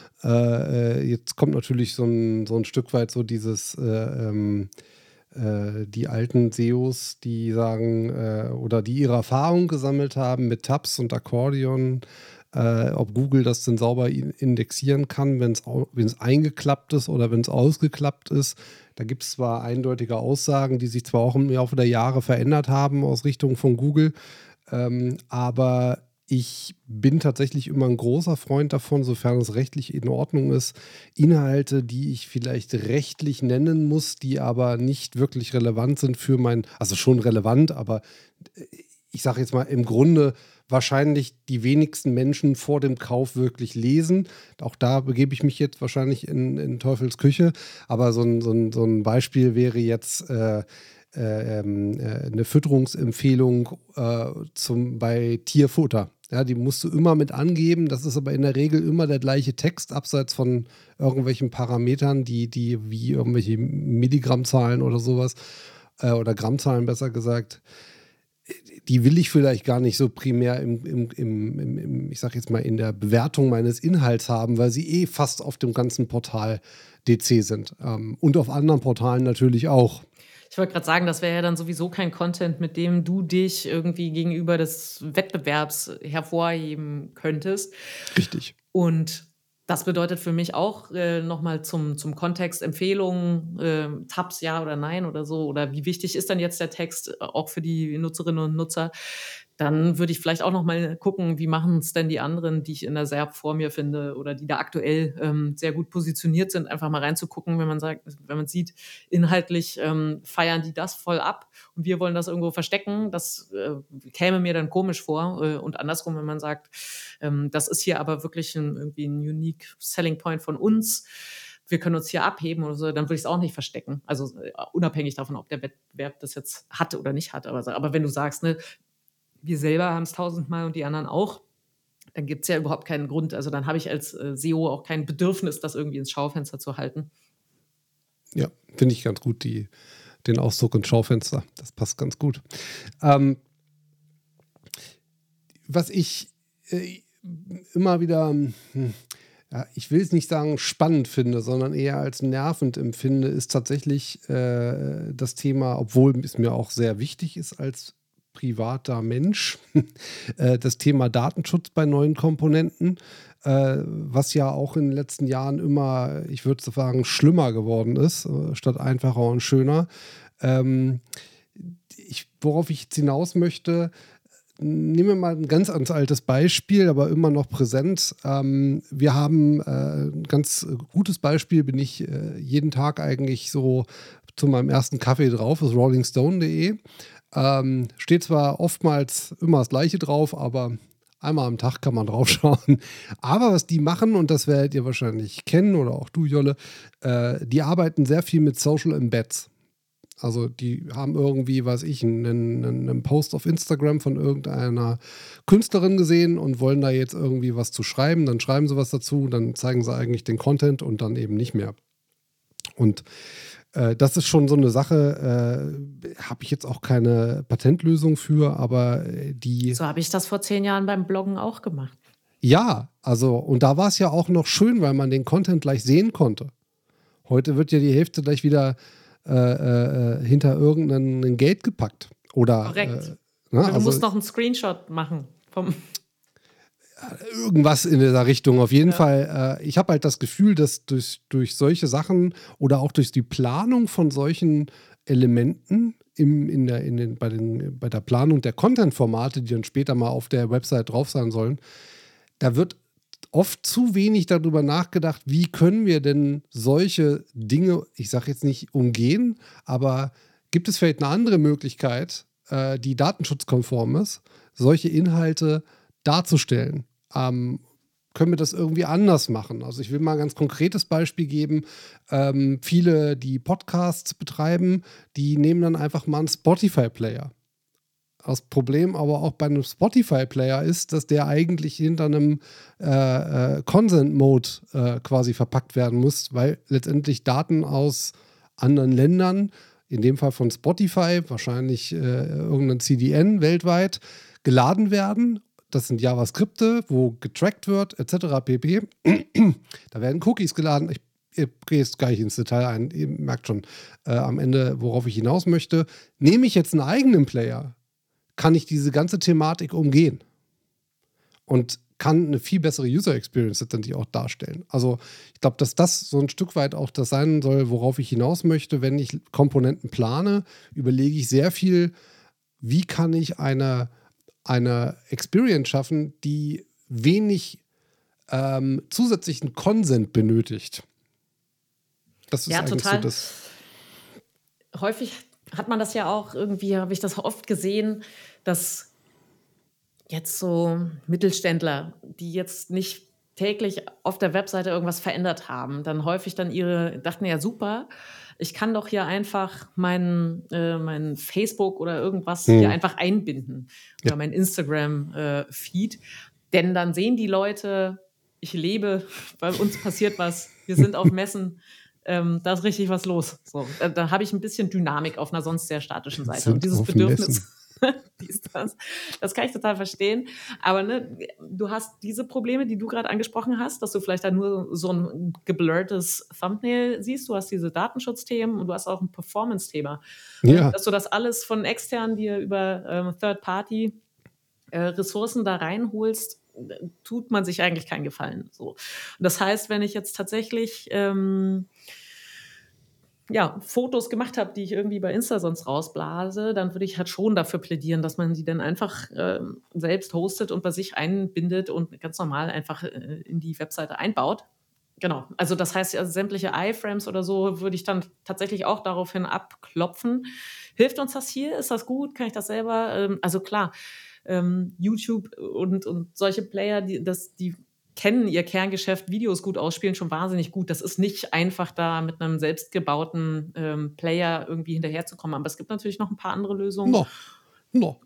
A: Äh, äh, jetzt kommt natürlich so ein, so ein Stück weit so dieses äh, ähm, äh, die alten S E Os, die sagen äh, oder die ihre Erfahrung gesammelt haben mit Tabs und Akkordeon, äh, ob Google das denn sauber in- indexieren kann, wenn es eingeklappt ist oder wenn es ausgeklappt ist. Da gibt es zwar eindeutige Aussagen, die sich zwar auch im Laufe der Jahre verändert haben aus Richtung von Google, ähm, aber ich bin tatsächlich immer ein großer Freund davon, sofern es rechtlich in Ordnung ist, Inhalte, die ich vielleicht rechtlich nennen muss, die aber nicht wirklich relevant sind für mein, also schon relevant, aber äh, ich sage jetzt mal im Grunde wahrscheinlich die wenigsten Menschen vor dem Kauf wirklich lesen. Auch da begebe ich mich jetzt wahrscheinlich in, in Teufels Küche, aber so ein, so ein, so ein Beispiel wäre jetzt äh, äh, ähm, äh, eine Fütterungsempfehlung äh, zum, bei Tierfutter. Ja, die musst du immer mit angeben. Das ist aber in der Regel immer der gleiche Text, abseits von irgendwelchen Parametern, die, die wie irgendwelche Milligrammzahlen oder sowas, äh, oder Grammzahlen besser gesagt, die will ich vielleicht gar nicht so primär im, im, im, im, im ich sag jetzt mal, in der Bewertung meines Inhalts haben, weil sie eh fast auf dem ganzen Portal D C sind. Ähm, und auf anderen Portalen natürlich auch.
B: Ich wollte gerade sagen, das wäre ja dann sowieso kein Content, mit dem du dich irgendwie gegenüber des Wettbewerbs hervorheben könntest.
A: Richtig.
B: Und Das bedeutet für mich auch äh, nochmal zum, zum Kontext Empfehlungen, äh, Tabs ja oder nein oder so, oder wie wichtig ist dann jetzt der Text äh, auch für die Nutzerinnen und Nutzer. Dann würde ich vielleicht auch nochmal gucken, wie machen es denn die anderen, die ich in der S E R P vor mir finde oder die da aktuell ähm, sehr gut positioniert sind, einfach mal reinzugucken, wenn man sagt, wenn man sieht, inhaltlich ähm, feiern die das voll ab und wir wollen das irgendwo verstecken. Das äh, käme mir dann komisch vor. Äh, und andersrum, wenn man sagt, ähm, das ist hier aber wirklich ein, irgendwie ein unique Selling Point von uns, wir können uns hier abheben oder so, dann würde ich es auch nicht verstecken. Also äh, unabhängig davon, ob der Wettbewerb das jetzt hat oder nicht hat. Aber, aber wenn du sagst, ne, wir selber haben es tausendmal und die anderen auch, dann gibt es ja überhaupt keinen Grund. Also dann habe ich als äh, S E O auch kein Bedürfnis, das irgendwie ins Schaufenster zu halten.
A: Ja, finde ich ganz gut, die, den Ausdruck ins Schaufenster. Das passt ganz gut. Ähm, was ich äh, immer wieder, hm, ja, ich will es nicht sagen spannend finde, sondern eher als nervend empfinde, ist tatsächlich äh, das Thema, obwohl es mir auch sehr wichtig ist als privater Mensch, äh, das Thema Datenschutz bei neuen Komponenten, äh, was ja auch in den letzten Jahren immer, ich würde sagen, schlimmer geworden ist, äh, statt einfacher und schöner. Ähm, ich, worauf ich jetzt hinaus möchte, nehmen wir mal ein ganz altes Beispiel, aber immer noch präsent. Ähm, wir haben äh, ein ganz gutes Beispiel, bin ich äh, jeden Tag eigentlich so zu meinem ersten Kaffee drauf, ist rolling stone punkt de. Ähm, steht zwar oftmals immer das Gleiche drauf, aber einmal am Tag kann man drauf schauen. Aber was die machen, und das werdet ihr wahrscheinlich kennen oder auch du, Jolle, äh, die arbeiten sehr viel mit Social Embeds. Also die haben irgendwie, weiß ich, einen, einen Post auf Instagram von irgendeiner Künstlerin gesehen und wollen da jetzt irgendwie was zu schreiben. Dann schreiben sie was dazu, dann zeigen sie eigentlich den Content und dann eben nicht mehr. Und äh, das ist schon so eine Sache, äh, habe ich jetzt auch keine Patentlösung für, aber die...
B: So habe ich das vor zehn Jahren beim Bloggen auch gemacht.
A: Ja, also und da war es ja auch noch schön, weil man den Content gleich sehen konnte. Heute wird ja die Hälfte gleich wieder Äh, äh, hinter irgendein Gate gepackt. Oder,
B: korrekt.
A: Äh, ne,
B: du
A: also,
B: musst noch einen Screenshot machen. Vom
A: irgendwas in dieser Richtung. Auf jeden
B: ja.
A: Fall, äh, ich habe halt das Gefühl, dass durch, durch solche Sachen oder auch durch die Planung von solchen Elementen im, in der, in den, bei, den, bei der Planung der Content-Formate, die dann später mal auf der Website drauf sein sollen, da wird oft zu wenig darüber nachgedacht, wie können wir denn solche Dinge, ich sage jetzt nicht umgehen, aber gibt es vielleicht eine andere Möglichkeit, äh, die datenschutzkonform ist, solche Inhalte darzustellen? Ähm, können wir das irgendwie anders machen? Also ich will mal ein ganz konkretes Beispiel geben. Ähm, viele, die Podcasts betreiben, die nehmen dann einfach mal einen Spotify-Player. Das Problem aber auch bei einem Spotify-Player ist, dass der eigentlich hinter einem äh, äh, Consent-Mode äh, quasi verpackt werden muss, weil letztendlich Daten aus anderen Ländern, in dem Fall von Spotify, wahrscheinlich äh, irgendein C D N weltweit, geladen werden. Das sind JavaScripte, wo getrackt wird, et cetera pp. Da werden Cookies geladen. Ich Ich gehe jetzt gleich ins Detail ein. Ihr merkt schon äh, am Ende, worauf ich hinaus möchte. Nehme ich jetzt einen eigenen Player, kann ich diese ganze Thematik umgehen und kann eine viel bessere User Experience letztendlich auch darstellen. Also ich glaube, dass das so ein Stück weit auch das sein soll, worauf ich hinaus möchte. Wenn ich Komponenten plane, überlege ich sehr viel, wie kann ich eine, eine Experience schaffen, die wenig ähm, zusätzlichen Consent benötigt. Das ist
B: ja,
A: eigentlich
B: total.
A: so das.
B: Häufig hat man das ja auch irgendwie, habe ich das oft gesehen, dass jetzt so Mittelständler, die jetzt nicht täglich auf der Webseite irgendwas verändert haben, dann häufig dann ihre, dachten ja super, ich kann doch hier einfach meinen äh, mein Facebook oder irgendwas
A: Hm.
B: hier einfach einbinden oder
A: Ja.
B: mein Instagram-Feed, denn dann sehen die Leute, ich lebe, bei uns passiert was, wir sind auf Messen, ähm, da ist richtig was los. So, da da habe ich ein bisschen Dynamik auf einer sonst sehr statischen
A: Wir
B: Seite. Und
A: sind
B: dieses
A: auf
B: Bedürfnis,
A: Messen.
B: dies, das, das kann ich total verstehen. Aber ne, du hast diese Probleme, die du gerade angesprochen hast, dass du vielleicht da nur so ein geblurrtes Thumbnail siehst. Du hast diese Datenschutzthemen und du hast auch ein Performance-Thema.
A: Ja.
B: Dass du das alles von extern dir über ähm, Third-Party äh, Ressourcen da reinholst, tut man sich eigentlich keinen Gefallen. So. Und das heißt, wenn ich jetzt tatsächlich ähm, ja, Fotos gemacht habe, die ich irgendwie bei Insta sonst rausblase, dann würde ich halt schon dafür plädieren, dass man die dann einfach ähm, selbst hostet und bei sich einbindet und ganz normal einfach äh, in die Webseite einbaut. Genau. Also das heißt, also sämtliche iFrames oder so würde ich dann tatsächlich auch daraufhin abklopfen. Hilft uns das hier? Ist das gut? Kann ich das selber? Ähm, also klar, ähm, YouTube und, und solche Player, die, das, die kennen ihr Kerngeschäft, Videos gut ausspielen, schon wahnsinnig gut. Das ist nicht einfach, da mit einem selbstgebauten ähm, Player irgendwie hinterherzukommen. Aber es gibt natürlich noch ein paar andere Lösungen.
A: No, no.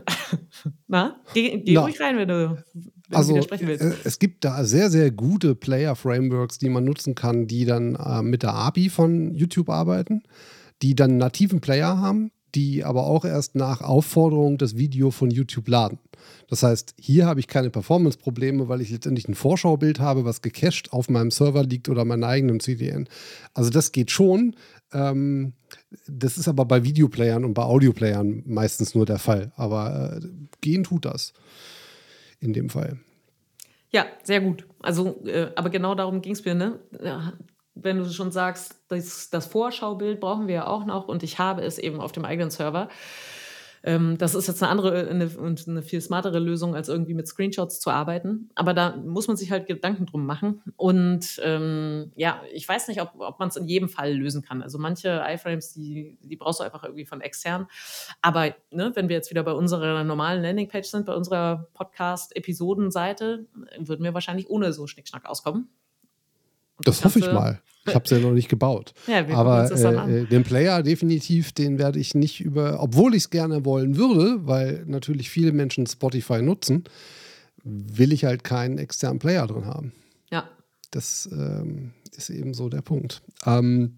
B: Na, geh, geh
A: Na.
B: ruhig rein, wenn du, wenn du
A: Also
B: widersprechen willst.
A: äh, es gibt da sehr, sehr gute Player-Frameworks, die man nutzen kann, die dann äh, mit der A P I von YouTube arbeiten, die dann einen nativen Player haben, die aber auch erst nach Aufforderung das Video von YouTube laden. Das heißt, hier habe ich keine Performance-Probleme, weil ich letztendlich ein Vorschaubild habe, was gecached auf meinem Server liegt oder meinem eigenen C D N. Also das geht schon. Ähm, das ist aber bei Videoplayern und bei Audioplayern meistens nur der Fall. Aber äh, gehen tut das in dem Fall.
B: Ja, sehr gut. Also, äh, aber genau darum ging es mir, ne? Ja, wenn du schon sagst, das, das Vorschaubild brauchen wir ja auch noch und ich habe es eben auf dem eigenen Server. Ähm, das ist jetzt eine andere eine, und eine viel smartere Lösung, als irgendwie mit Screenshots zu arbeiten. Aber da muss man sich halt Gedanken drum machen. Und ähm, ja, ich weiß nicht, ob, ob man es in jedem Fall lösen kann. Also manche iFrames, die, die brauchst du einfach irgendwie von extern. Aber ne, wenn wir jetzt wieder bei unserer normalen Landingpage sind, bei unserer Podcast-Episodenseite, würden wir wahrscheinlich ohne so Schnickschnack auskommen. Und
A: Das hoffe ich
B: Ganze-
A: mal. Ich habe es ja noch nicht gebaut.
B: Ja, wir gucken
A: Aber
B: uns das dann an.
A: äh, äh, den Player definitiv, den werde ich nicht über, obwohl ich es gerne wollen würde, weil natürlich viele Menschen Spotify nutzen, will ich halt keinen externen Player drin haben.
B: Ja.
A: Das ähm, ist eben so der Punkt. Ähm,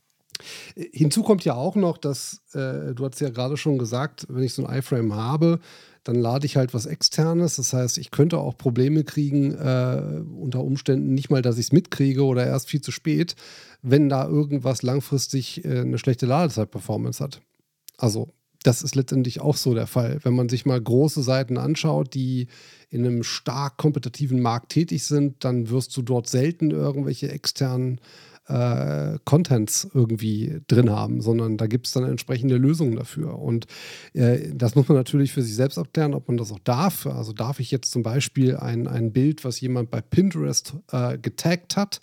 A: hinzu kommt ja auch noch, dass, äh, du hast ja gerade schon gesagt, wenn ich so ein iFrame habe, dann lade ich halt was Externes. Das heißt, ich könnte auch Probleme kriegen, äh, unter Umständen nicht mal, dass ich es mitkriege oder erst viel zu spät, wenn da irgendwas langfristig äh, eine schlechte Ladezeit-Performance hat. Also das ist letztendlich auch so der Fall. Wenn man sich mal große Seiten anschaut, die in einem stark kompetitiven Markt tätig sind, dann wirst du dort selten irgendwelche externen äh, Contents irgendwie drin haben, sondern da gibt es dann entsprechende Lösungen dafür. Und äh, das muss man natürlich für sich selbst abklären, ob man das auch darf. Also darf ich jetzt zum Beispiel ein, ein Bild, was jemand bei Pinterest äh, getaggt hat,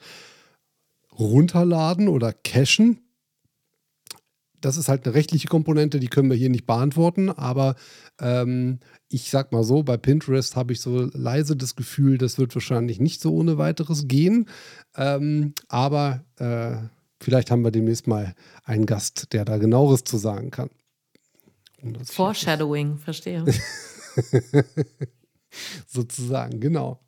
A: runterladen oder cachen? Das ist halt eine rechtliche Komponente, die können wir hier nicht beantworten, aber ähm, ich sag mal so, bei Pinterest habe ich so leise das Gefühl, das wird wahrscheinlich nicht so ohne weiteres gehen, ähm, aber äh, vielleicht haben wir demnächst mal einen Gast, der da genaueres zu sagen kann.
B: Foreshadowing, verstehe.
A: Sozusagen, genau.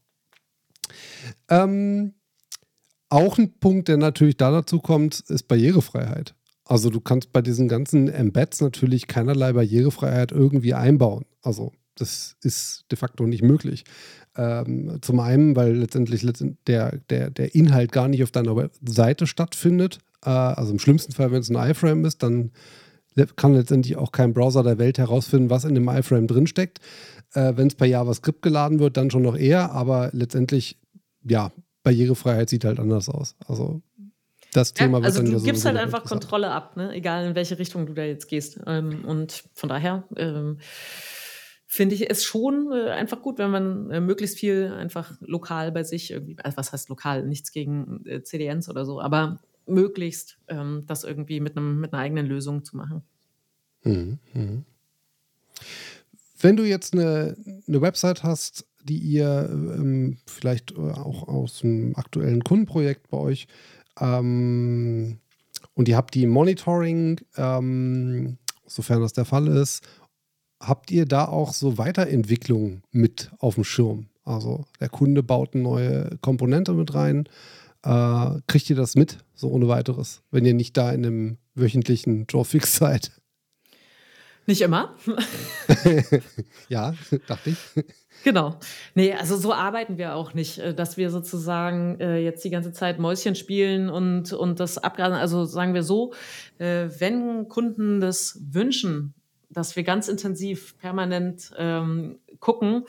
A: Ähm, auch ein Punkt, der natürlich da dazu kommt, ist Barrierefreiheit. Also du kannst bei diesen ganzen Embeds natürlich keinerlei Barrierefreiheit irgendwie einbauen. Also das ist de facto nicht möglich. Ähm, zum einen, weil letztendlich der, der, der Inhalt gar nicht auf deiner Seite stattfindet. Äh, also im schlimmsten Fall, wenn es ein iFrame ist, dann kann letztendlich auch kein Browser der Welt herausfinden, was in dem iFrame drinsteckt. Äh, wenn es per JavaScript geladen wird, dann schon noch eher, aber letztendlich, ja, Barrierefreiheit sieht halt anders aus. Also das Thema
B: ja,
A: wird
B: also
A: dann
B: du
A: ja
B: gibst
A: sowieso
B: halt
A: noch
B: einfach
A: interessant.
B: Kontrolle ab, ne? Egal in welche Richtung du da jetzt gehst. Ähm, und von daher ähm, finde ich es schon äh, einfach gut, wenn man äh, möglichst viel einfach lokal bei sich irgendwie, also was heißt lokal, nichts gegen äh, C D Ns oder so, aber möglichst ähm, das irgendwie mit, einem, mit einer eigenen Lösung zu machen.
A: Mhm, mhm. Wenn du jetzt eine, eine Website hast, die ihr ähm, vielleicht auch aus einem aktuellen Kundenprojekt bei euch ähm, und ihr habt die im Monitoring, ähm, sofern das der Fall ist, habt ihr da auch so Weiterentwicklungen mit auf dem Schirm? Also der Kunde baut eine neue Komponente mit rein. Äh, kriegt ihr das mit, so ohne weiteres, wenn ihr nicht da in einem wöchentlichen Jawfix seid?
B: Nicht immer.
A: Ja, dachte ich.
B: Genau. Nee, also so arbeiten wir auch nicht, äh, dass wir sozusagen äh, jetzt die ganze Zeit Mäuschen spielen und, und das abgrasen. Also sagen wir so, äh, wenn Kunden das wünschen, dass wir ganz intensiv permanent ähm, gucken,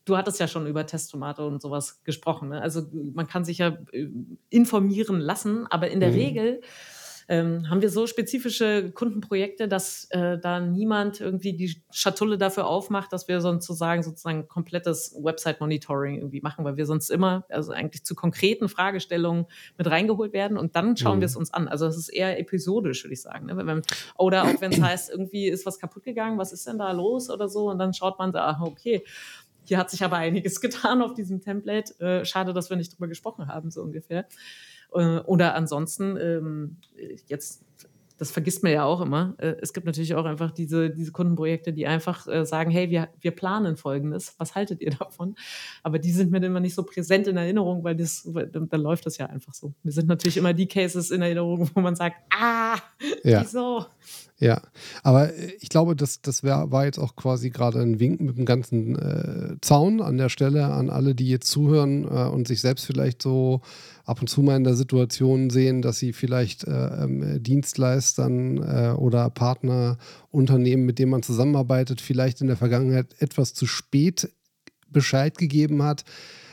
B: du hattest ja schon über Testtomate und sowas gesprochen, ne? Also, man kann sich ja, äh, informieren lassen, aber in der
A: Mhm.
B: Regel, ähm, haben wir so spezifische Kundenprojekte, dass, äh, da niemand irgendwie die Schatulle dafür aufmacht, dass wir sozusagen sozusagen komplettes Website-Monitoring irgendwie machen, weil wir sonst immer also, eigentlich zu konkreten Fragestellungen mit reingeholt werden und dann schauen wir es
A: Mhm.
B: uns an. Also, es ist eher episodisch, würde ich sagen, ne? Wenn man oder auch wenn's heißt, irgendwie ist was kaputt gegangen, was ist denn da los oder so? Und dann schaut man so, ah, okay, hier hat sich aber einiges getan auf diesem Template. Äh, schade, dass wir nicht drüber gesprochen haben, so ungefähr. Äh, oder ansonsten, ähm, jetzt das vergisst man ja auch immer, äh, es gibt natürlich auch einfach diese diese Kundenprojekte, die einfach, äh, sagen: „Hey, wir wir planen Folgendes. Was haltet ihr davon?“ Aber die sind mir dann immer nicht so präsent in Erinnerung, weil das weil dann dann läuft das ja einfach so. Mir sind natürlich immer die Cases in Erinnerung, wo man sagt: „Ah,
A: Ja.
B: wieso?“
A: Ja, aber, äh, ich glaube, das das wär war jetzt auch quasi gerade ein Wink mit dem ganzen, äh, Zaun an der Stelle an alle, die jetzt zuhören, äh, und sich selbst vielleicht so ab und zu mal in der Situation sehen, dass sie vielleicht, äh, ähm, Dienstleistern, äh, oder Partnerunternehmen, mit denen man zusammenarbeitet, vielleicht in der Vergangenheit etwas zu spät Bescheid gegeben hat.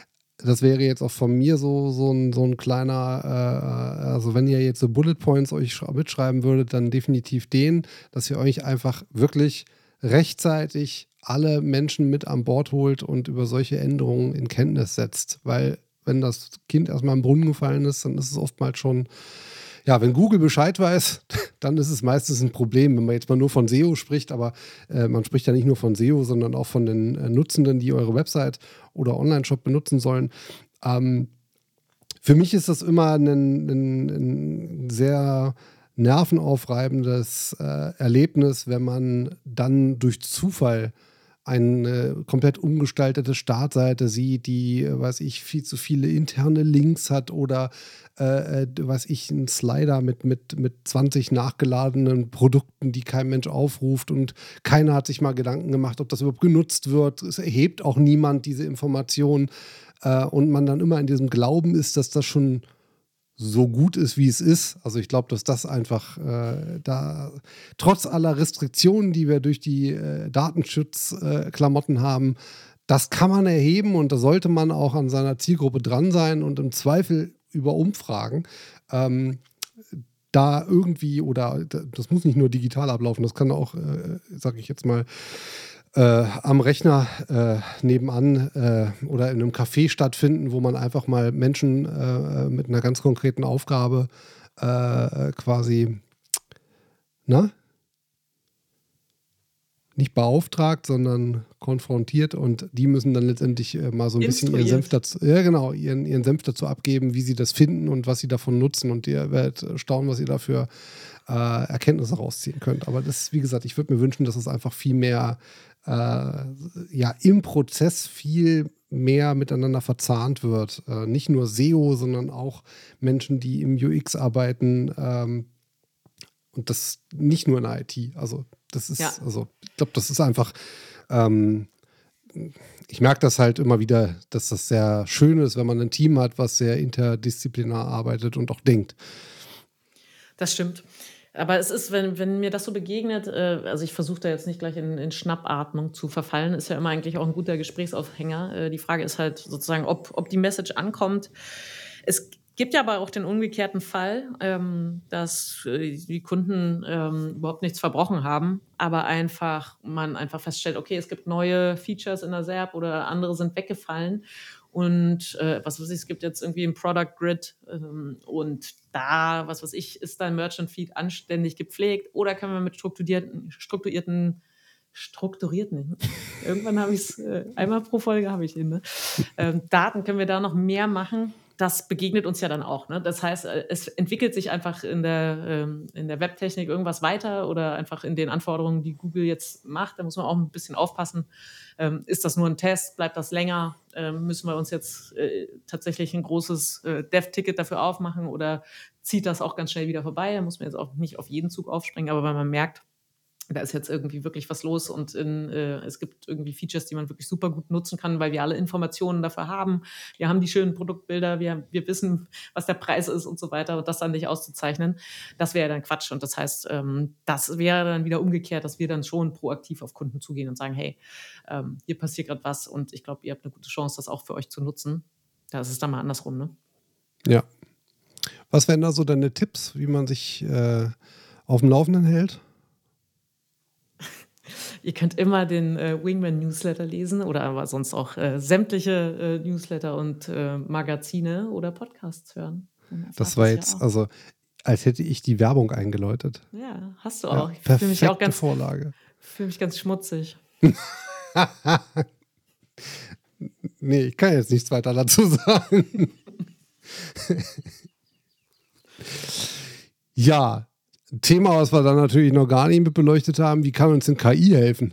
A: Das wäre jetzt auch von mir so so 'n so 'n kleiner, äh, äh also, wenn ihr jetzt so Bullet Points euch sch mitschreiben würdet, dann definitiv den, dass ihr euch einfach wirklich rechtzeitig alle Menschen mit an Bord holt und über solche Änderungen in Kenntnis setzt. Weil wenn das Kind erst mal im Brunnen gefallen ist, dann ist es oftmals schon ja, wenn Google Bescheid weiß, dann ist es meistens 'n Problem, wenn man jetzt mal nur von S E O spricht, aber, äh, man spricht ja nicht nur von S E O, sondern auch von den, äh, Nutzenden, die eure Website oder Onlineshop benutzen sollen. Ähm, für mich ist das immer 'nen 'nen 'n sehr nervenaufreibendes, äh, Erlebnis, wenn man dann durch Zufall eine komplett umgestaltete Startseite sieht, die, äh, weiß ich, viel zu viele interne Links hat oder, äh, äh, d weiß ich, 'n Slider mit mit mit zwanzig nachgeladenen Produkten, die kein Mensch aufruft und keiner hat sich mal Gedanken gemacht, ob das überhaupt genutzt wird. Es erhebt auch niemand diese Information, äh, und man dann immer in diesem Glauben ist, dass das schon so gut ist, wie es ist. Also, ich glaube, dass das einfach, äh, da trotz aller Restriktionen, die wir durch die, äh, Datenschutz äh, Klamotten haben, das kann man erheben und da sollte man auch an seiner Zielgruppe dran sein und im Zweifel über Umfragen, ähm, da irgendwie oder d das muss nicht nur digital ablaufen, das kann auch, äh, sage ich jetzt mal, äh, am Rechner, äh, nebenan, äh, oder in 'nem Café stattfinden, wo man einfach mal Menschen, äh, äh, mit 'ner ganz konkreten Aufgabe, äh, äh, quasi, ne? Nicht beauftragt, sondern konfrontiert und die müssen dann letztendlich, äh, mal so 'n bisschen ihren Senf
B: Instruiert.
A: daz ja genau, ihren ihren Senf dazu abgeben, wie sie das finden und was sie davon nutzen und ihr werdet staunen, was ihr da für, äh, Erkenntnisse rausziehen könnt. Aber das wie gesagt, ich würde mir wünschen, dass es einfach viel mehr, äh, ja, im Prozess viel mehr miteinander verzahnt wird. Äh, nicht nur S E O, sondern auch Menschen, die im U X arbeiten, ähm, und das nicht nur in der I T. Also, das ist
B: Ja.
A: also, ich glaube, das ist einfach, ähm ich merke das halt immer wieder, dass das sehr schön ist, wenn man 'n Team hat, was sehr interdisziplinar arbeitet und auch denkt.
B: Das stimmt. Aber es ist, wenn wenn mir das so begegnet äh, also, ich versuche da jetzt nicht gleich in in Schnappatmung zu verfallen, ist ja immer eigentlich auch 'n guter Gesprächsaufhänger. Äh, die Frage ist halt sozusagen, ob ob die Message ankommt. Es gibt ja aber auch den umgekehrten Fall, ähm, dass, äh, die Kunden, ähm, überhaupt nichts verbrochen haben, aber einfach man einfach feststellt, okay, es gibt neue Features in der S E R P oder andere sind weggefallen und, äh, was weiß ich, es gibt jetzt irgendwie 'n Product Grid, ähm, und da, was weiß ich, ist dein Merchant Feed anständig gepflegt oder können wir mit strukturierten strukturierten strukturierten irgendwann habe ich's äh, einmal pro Folge habe ich ihn, ne? Ähm, Daten können wir da noch mehr machen? Das begegnet uns ja dann auch, ne? Das heißt, äh, es entwickelt sich einfach in der ähm, in der Webtechnik irgendwas weiter oder einfach in den Anforderungen, die Google jetzt macht. Da muss man auch 'n bisschen aufpassen. Ähm, ist das nur 'n Test? Bleibt das länger? Ähm, müssen wir uns jetzt, äh, tatsächlich 'n großes, äh, Dev-Ticket dafür aufmachen oder zieht das auch ganz schnell wieder vorbei? Da muss man jetzt auch nicht auf jeden Zug aufspringen, aber wenn man merkt, da ist jetzt irgendwie wirklich was los und in, äh, es gibt irgendwie Features, die man wirklich super gut nutzen kann, weil wir alle Informationen dafür haben. Wir haben die schönen Produktbilder, wir, wir wissen, was der Preis ist und so weiter und das dann nicht auszuzeichnen, das wäre dann Quatsch. Und das heißt, ähm, das wäre dann wieder umgekehrt, dass wir dann schon proaktiv auf Kunden zugehen und sagen, hey, ähm, hier passiert gerade was und ich glaube, ihr habt eine gute Chance, das auch für euch zu nutzen. Da ist es dann mal andersrum, ne?
A: Ja. Was wären da so deine Tipps, wie man sich äh, auf dem Laufenden hält?
B: Ihr könnt immer den äh, Wingman-Newsletter lesen oder aber sonst auch äh, sämtliche äh, Newsletter und äh, Magazine oder Podcasts hören.
A: Das war jetzt, ja also, als hätte ich die Werbung eingeläutet.
B: Ja, hast du
A: ja,
B: auch. Ich fühle mich auch ganz,
A: Vorlage.
B: fühle mich ganz schmutzig.
A: Nee, ich kann jetzt nichts weiter dazu sagen. Ja, ein Thema, was wir dann natürlich noch gar nicht mit beleuchtet haben, wie kann uns denn K I helfen,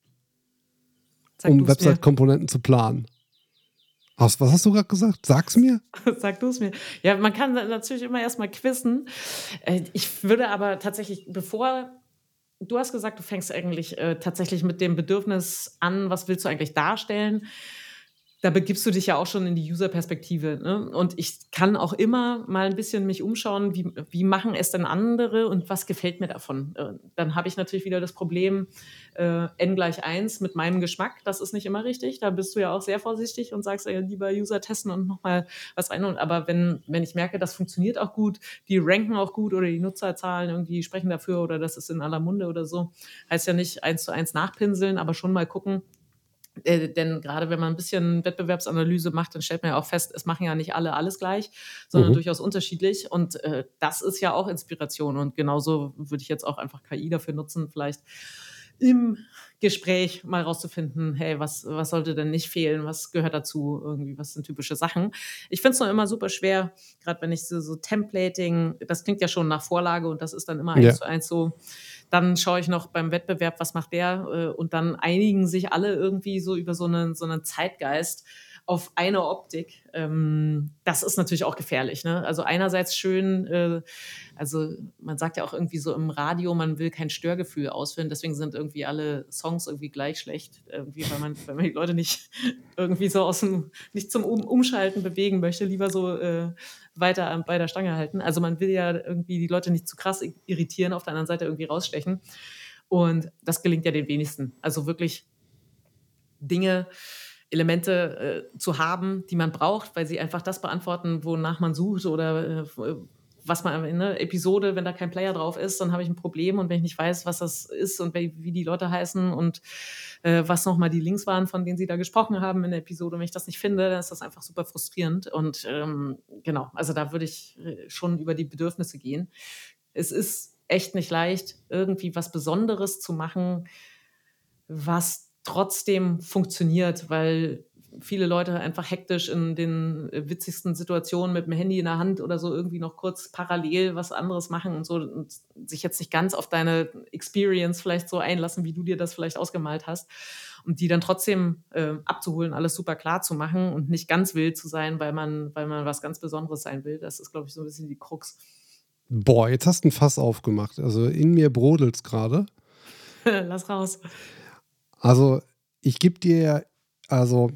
B: Sag
A: um Website-Komponenten zu planen? Was, was hast du gerade gesagt? Sag's mir.
B: Sag du es mir. Ja, man kann natürlich immer erstmal quizzen. Ich würde aber tatsächlich, bevor, du hast gesagt, du fängst eigentlich äh, tatsächlich mit dem Bedürfnis an, was willst du eigentlich darstellen? Da begibst du dich ja auch schon in die User-Perspektive. Ne? Und ich kann auch immer mal ein bisschen mich umschauen, wie, wie machen es denn andere und was gefällt mir davon? Äh, dann habe ich natürlich wieder das Problem, äh, n gleich eins mit meinem Geschmack. Das ist nicht immer richtig. Da bist du ja auch sehr vorsichtig und sagst, äh, lieber User testen und nochmal was rein. Aber wenn, wenn ich merke, das funktioniert auch gut, die ranken auch gut oder die Nutzerzahlen irgendwie sprechen dafür oder das ist in aller Munde oder so, heißt ja nicht eins zu eins nachpinseln, aber schon mal gucken. Äh, denn gerade wenn man ein bisschen Wettbewerbsanalyse macht, dann stellt man ja auch fest, es machen ja nicht alle alles gleich, sondern
A: Mhm.
B: durchaus unterschiedlich. Und äh, das ist ja auch Inspiration. Und genauso würde ich jetzt auch einfach K I dafür nutzen, vielleicht im Gespräch mal rauszufinden, hey, was, was sollte denn nicht fehlen, was gehört dazu, irgendwie, was sind typische Sachen. Ich finde es noch immer super schwer, gerade wenn ich so, so Templating, das klingt ja schon nach Vorlage und das ist dann immer eins
A: Ja.
B: zu eins so, dann schaue ich noch beim Wettbewerb, was macht der äh, und dann einigen sich alle irgendwie so über so einen, so einen Zeitgeist auf eine Optik. Ähm, das ist natürlich auch gefährlich. Ne? Also einerseits schön, äh, also man sagt ja auch irgendwie so im Radio, man will kein Störgefühl ausführen, deswegen sind irgendwie alle Songs irgendwie gleich schlecht, irgendwie, weil, man, weil man die Leute nicht irgendwie so aus dem, nicht zum um Umschalten bewegen möchte, lieber so äh, weiter bei der Stange halten. Also man will ja irgendwie die Leute nicht zu krass irritieren, auf der anderen Seite irgendwie rausstechen. Und das gelingt ja den wenigsten. Also wirklich Dinge, Elemente äh, zu haben, die man braucht, weil sie einfach das beantworten, wonach man sucht oder äh, was man in einer Episode, wenn da kein Player drauf ist, dann habe ich ein Problem und wenn ich nicht weiß, was das ist und wie, wie die Leute heißen und äh, was nochmal die Links waren, von denen sie da gesprochen haben in der Episode, wenn ich das nicht finde, dann ist das einfach super frustrierend und ähm, genau, also da würde ich schon über die Bedürfnisse gehen. Es ist echt nicht leicht, irgendwie was Besonderes zu machen, was trotzdem funktioniert, weil viele Leute einfach hektisch in den witzigsten Situationen mit dem Handy in der Hand oder so irgendwie noch kurz parallel was anderes machen und so und sich jetzt nicht ganz auf deine Experience vielleicht so einlassen, wie du dir das vielleicht ausgemalt hast und die dann trotzdem äh, abzuholen, alles super klar zu machen und nicht ganz wild zu sein, weil man, weil man was ganz Besonderes sein will. Das ist, glaube ich, so ein bisschen die Krux.
A: Boah, jetzt hast du ein Fass aufgemacht. Also in mir brodelt's gerade.
B: Lass raus.
A: Also ich gebe dir, also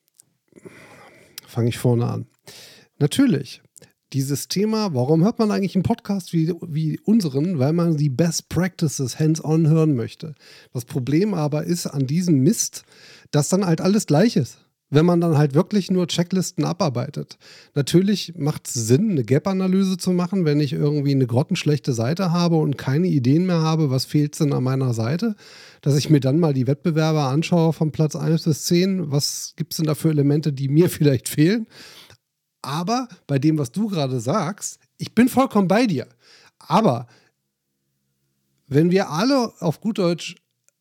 A: fange ich vorne an. Natürlich, dieses Thema, warum hört man eigentlich einen Podcast wie, wie unseren? Weil man die Best Practices hands-on hören möchte. Das Problem aber ist an diesem Mist, dass dann halt alles gleich ist. Wenn man dann halt wirklich nur Checklisten abarbeitet. Natürlich macht es Sinn, eine Gap-Analyse zu machen, wenn ich irgendwie eine grottenschlechte Seite habe und keine Ideen mehr habe, was fehlt denn an meiner Seite, dass ich mir dann mal die Wettbewerber anschaue von Platz eins bis zehn, was gibt es denn da für Elemente, die mir vielleicht fehlen. Aber bei dem, was du gerade sagst, ich bin vollkommen bei dir. Aber wenn wir alle auf gut Deutsch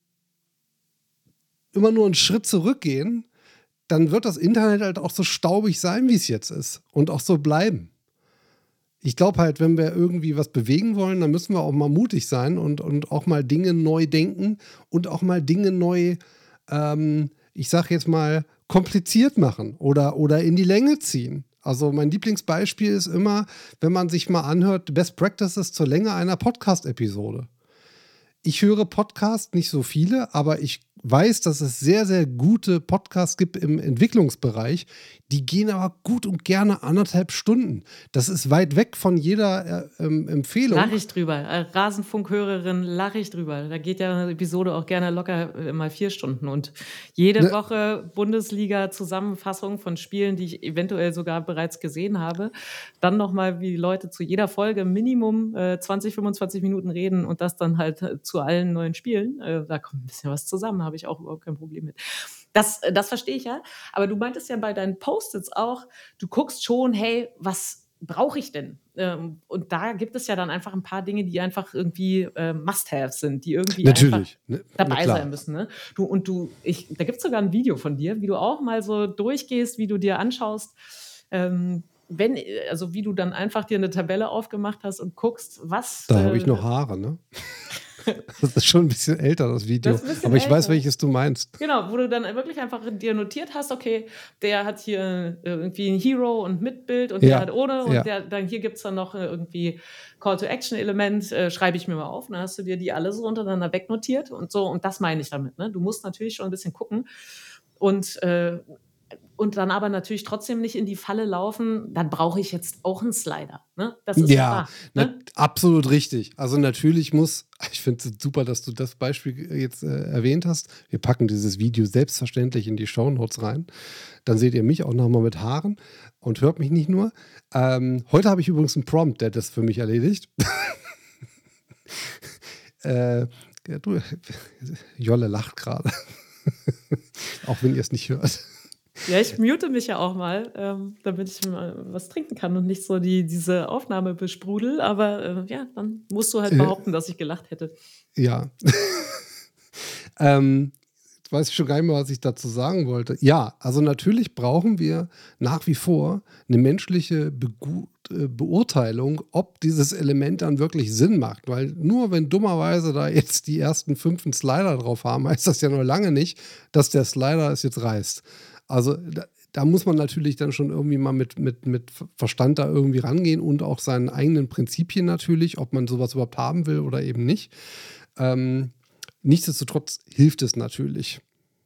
A: immer nur einen Schritt zurückgehen, dann wird das Internet halt auch so staubig sein, wie es jetzt ist. Und auch so bleiben. Ich glaube halt, wenn wir irgendwie was bewegen wollen, dann müssen wir auch mal mutig sein und, und auch mal Dinge neu denken und auch mal Dinge neu, ähm, ich sag jetzt mal, kompliziert machen oder, oder in die Länge ziehen. Also mein Lieblingsbeispiel ist immer, wenn man sich mal anhört, Best Practices zur Länge einer Podcast-Episode. ich höre Podcasts, nicht so viele, aber ich weiß, dass es sehr, sehr gute Podcasts gibt im Entwicklungsbereich. Die gehen aber gut und gerne anderthalb Stunden. Das ist weit weg von jeder äh, ähm, Empfehlung.
B: Lach ich drüber. Äh, Rasenfunkhörerin, lach ich drüber. Da geht ja eine Episode auch gerne locker äh, mal vier Stunden. Und jede
A: Ne?
B: Woche Bundesliga-Zusammenfassung von Spielen, die ich eventuell sogar bereits gesehen habe. Dann nochmal, wie die Leute zu jeder Folge Minimum äh, zwanzig, fünfundzwanzig Minuten reden und das dann halt äh, zu allen neuen Spielen. Äh, da kommt ein bisschen was zusammen, habe ich auch überhaupt kein Problem mit. Das, das verstehe ich ja. Aber du meintest ja bei deinen Post-its auch, du guckst schon, hey, was brauche ich denn? Ähm, und da gibt es ja dann einfach ein paar Dinge, die einfach irgendwie äh, Must-Haves sind, die irgendwie
A: Natürlich.
B: einfach
A: Ne?
B: dabei sein müssen. Ne? Du, und du, ich, da gibt es sogar ein Video von dir, wie du auch mal so durchgehst, wie du dir anschaust, ähm, wenn, also wie du dann einfach dir eine Tabelle aufgemacht hast und guckst, was.
A: Da
B: äh,
A: habe ich noch Haare, ne? Das ist schon ein bisschen älter, das Video.
B: Das ist ein bisschen
A: Aber ich weiß,
B: älter.
A: welches du meinst.
B: Genau, wo du dann wirklich einfach dir notiert hast, okay, der hat hier äh, irgendwie ein Hero und mit Bild und
A: Ja,
B: der hat ohne und
A: ja.
B: der, dann hier gibt es dann noch äh, irgendwie Call-to-Action-Element, äh, schreibe ich mir mal auf. Und dann hast du dir die alle so untereinander wegnotiert und so. Und das meine ich damit. Ne? Du musst natürlich schon ein bisschen gucken und äh, und dann aber natürlich trotzdem nicht in die Falle laufen, dann brauche ich jetzt auch einen Slider. Ne? Das ist
A: Ja,
B: klar.
A: na,
B: Ne?
A: absolut richtig. Also natürlich muss, ich finde es super, dass du das Beispiel jetzt äh, erwähnt hast. Wir packen dieses Video selbstverständlich in die Shownotes rein. Dann seht ihr mich auch nochmal mit Haaren und hört mich nicht nur. Ähm, heute habe ich übrigens einen Prompt, der das für mich erledigt. äh, ja, du, Jolle lacht gerade. Auch wenn ihr es nicht hört.
B: Ja, ich mute mich ja auch mal, ähm, damit ich mal was trinken kann und nicht so die, diese Aufnahme besprudel. Aber äh, ja, dann musst du halt
A: Äh,
B: behaupten, dass ich gelacht hätte.
A: Ja. ähm, jetzt weiß ich schon gar nicht mehr, was ich dazu sagen wollte. Ja, also natürlich brauchen wir nach wie vor eine menschliche Begu äh, Beurteilung, ob dieses Element dann wirklich Sinn macht. Weil nur wenn dummerweise da jetzt die ersten fünf einen Slider drauf haben, heißt das ja noch lange nicht, dass der Slider es jetzt reißt. Also da, da muss man natürlich dann schon irgendwie mal mit, mit, mit Verstand da irgendwie rangehen und auch seinen eigenen Prinzipien natürlich, ob man sowas überhaupt haben will oder eben nicht. Ähm, nichtsdestotrotz hilft es natürlich.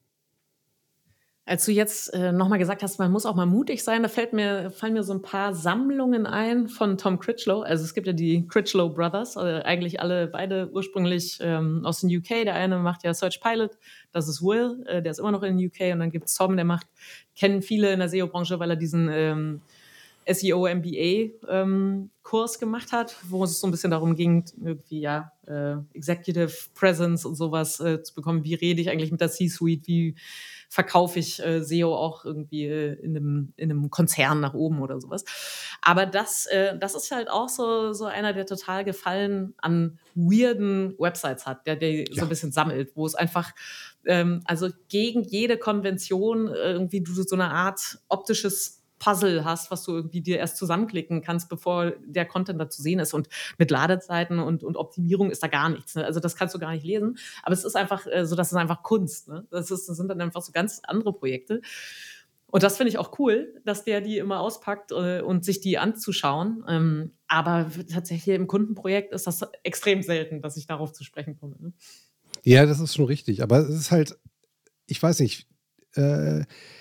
B: Als du jetzt äh, nochmal gesagt hast, man muss auch mal mutig sein, da fällt mir, fallen mir so ein paar Sammlungen ein von Tom Critchlow. Also es gibt ja die Critchlow Brothers, also eigentlich alle beide ursprünglich ähm, aus den U K. Der eine macht ja Search Pilot, das ist Will, äh, der ist immer noch in den U K. Und dann gibt es Tom, der macht, kennen viele in der S E O-Branche, weil er diesen ähm, S E O M B A ähm, Kurs gemacht hat, wo es so ein bisschen darum ging, irgendwie ja äh, Executive Presence und sowas äh, zu bekommen. Wie rede ich eigentlich mit der C-Suite? Wie verkaufe ich äh, S E O auch irgendwie äh, in, einem, in einem Konzern nach oben oder sowas. Aber das, äh, das ist halt auch so, so einer, der total Gefallen an weirden Websites hat, der, der ja. so ein bisschen sammelt, wo es einfach ähm, also gegen jede Konvention irgendwie du so eine Art optisches Puzzle hast, was du irgendwie dir erst zusammenklicken kannst, bevor der Content da zu sehen ist. Und mit Ladezeiten und, und Optimierung ist da gar nichts. Ne? Also das kannst du gar nicht lesen. Aber es ist einfach äh, so, das ist einfach Kunst. Ne? Das, ist, das sind dann einfach so ganz andere Projekte. Und das finde ich auch cool, dass der die immer auspackt äh, und sich die anzuschauen. Ähm, aber tatsächlich im Kundenprojekt ist das extrem selten, dass ich darauf zu sprechen komme. Ne?
A: Ja, das ist schon richtig. Aber es ist halt, ich weiß nicht, äh,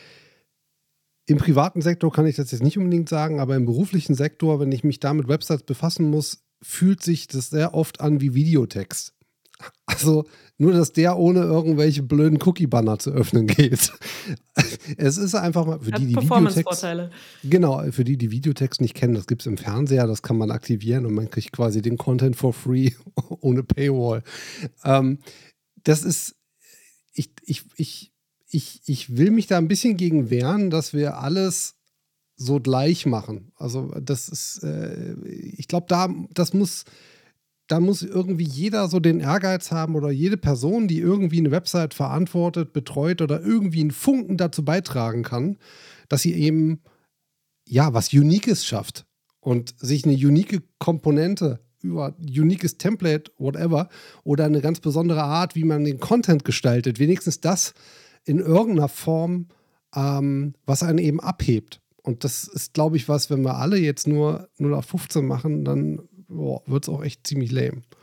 A: im privaten Sektor kann ich das jetzt nicht unbedingt sagen, aber im beruflichen Sektor, wenn ich mich da mit Websites befassen muss, fühlt sich das sehr oft an wie Videotext. Also nur, dass der ohne irgendwelche blöden Cookie-Banner zu öffnen geht. Es ist einfach mal für die, die Videotext, genau, für die, die Videotext nicht kennen, das gibt es im Fernseher, das kann man aktivieren und man kriegt quasi den Content for free ohne Paywall. Ähm, das ist, ich, ich, ich Ich, ich will mich da ein bisschen gegen wehren, dass wir alles so gleich machen. Also das ist, äh, ich glaube, da, das muss, da muss irgendwie jeder so den Ehrgeiz haben oder jede Person, die irgendwie eine Website verantwortet, betreut oder irgendwie einen Funken dazu beitragen kann, dass sie eben, ja, was Uniques schafft und sich eine unique Komponente über uniques Template, whatever, oder eine ganz besondere Art, wie man den Content gestaltet, wenigstens das in irgendeiner Form, ähm, was einen eben abhebt. Und das ist, glaube ich, was, wenn wir alle jetzt nur null acht fünfzehn machen, dann wird es auch echt ziemlich lame.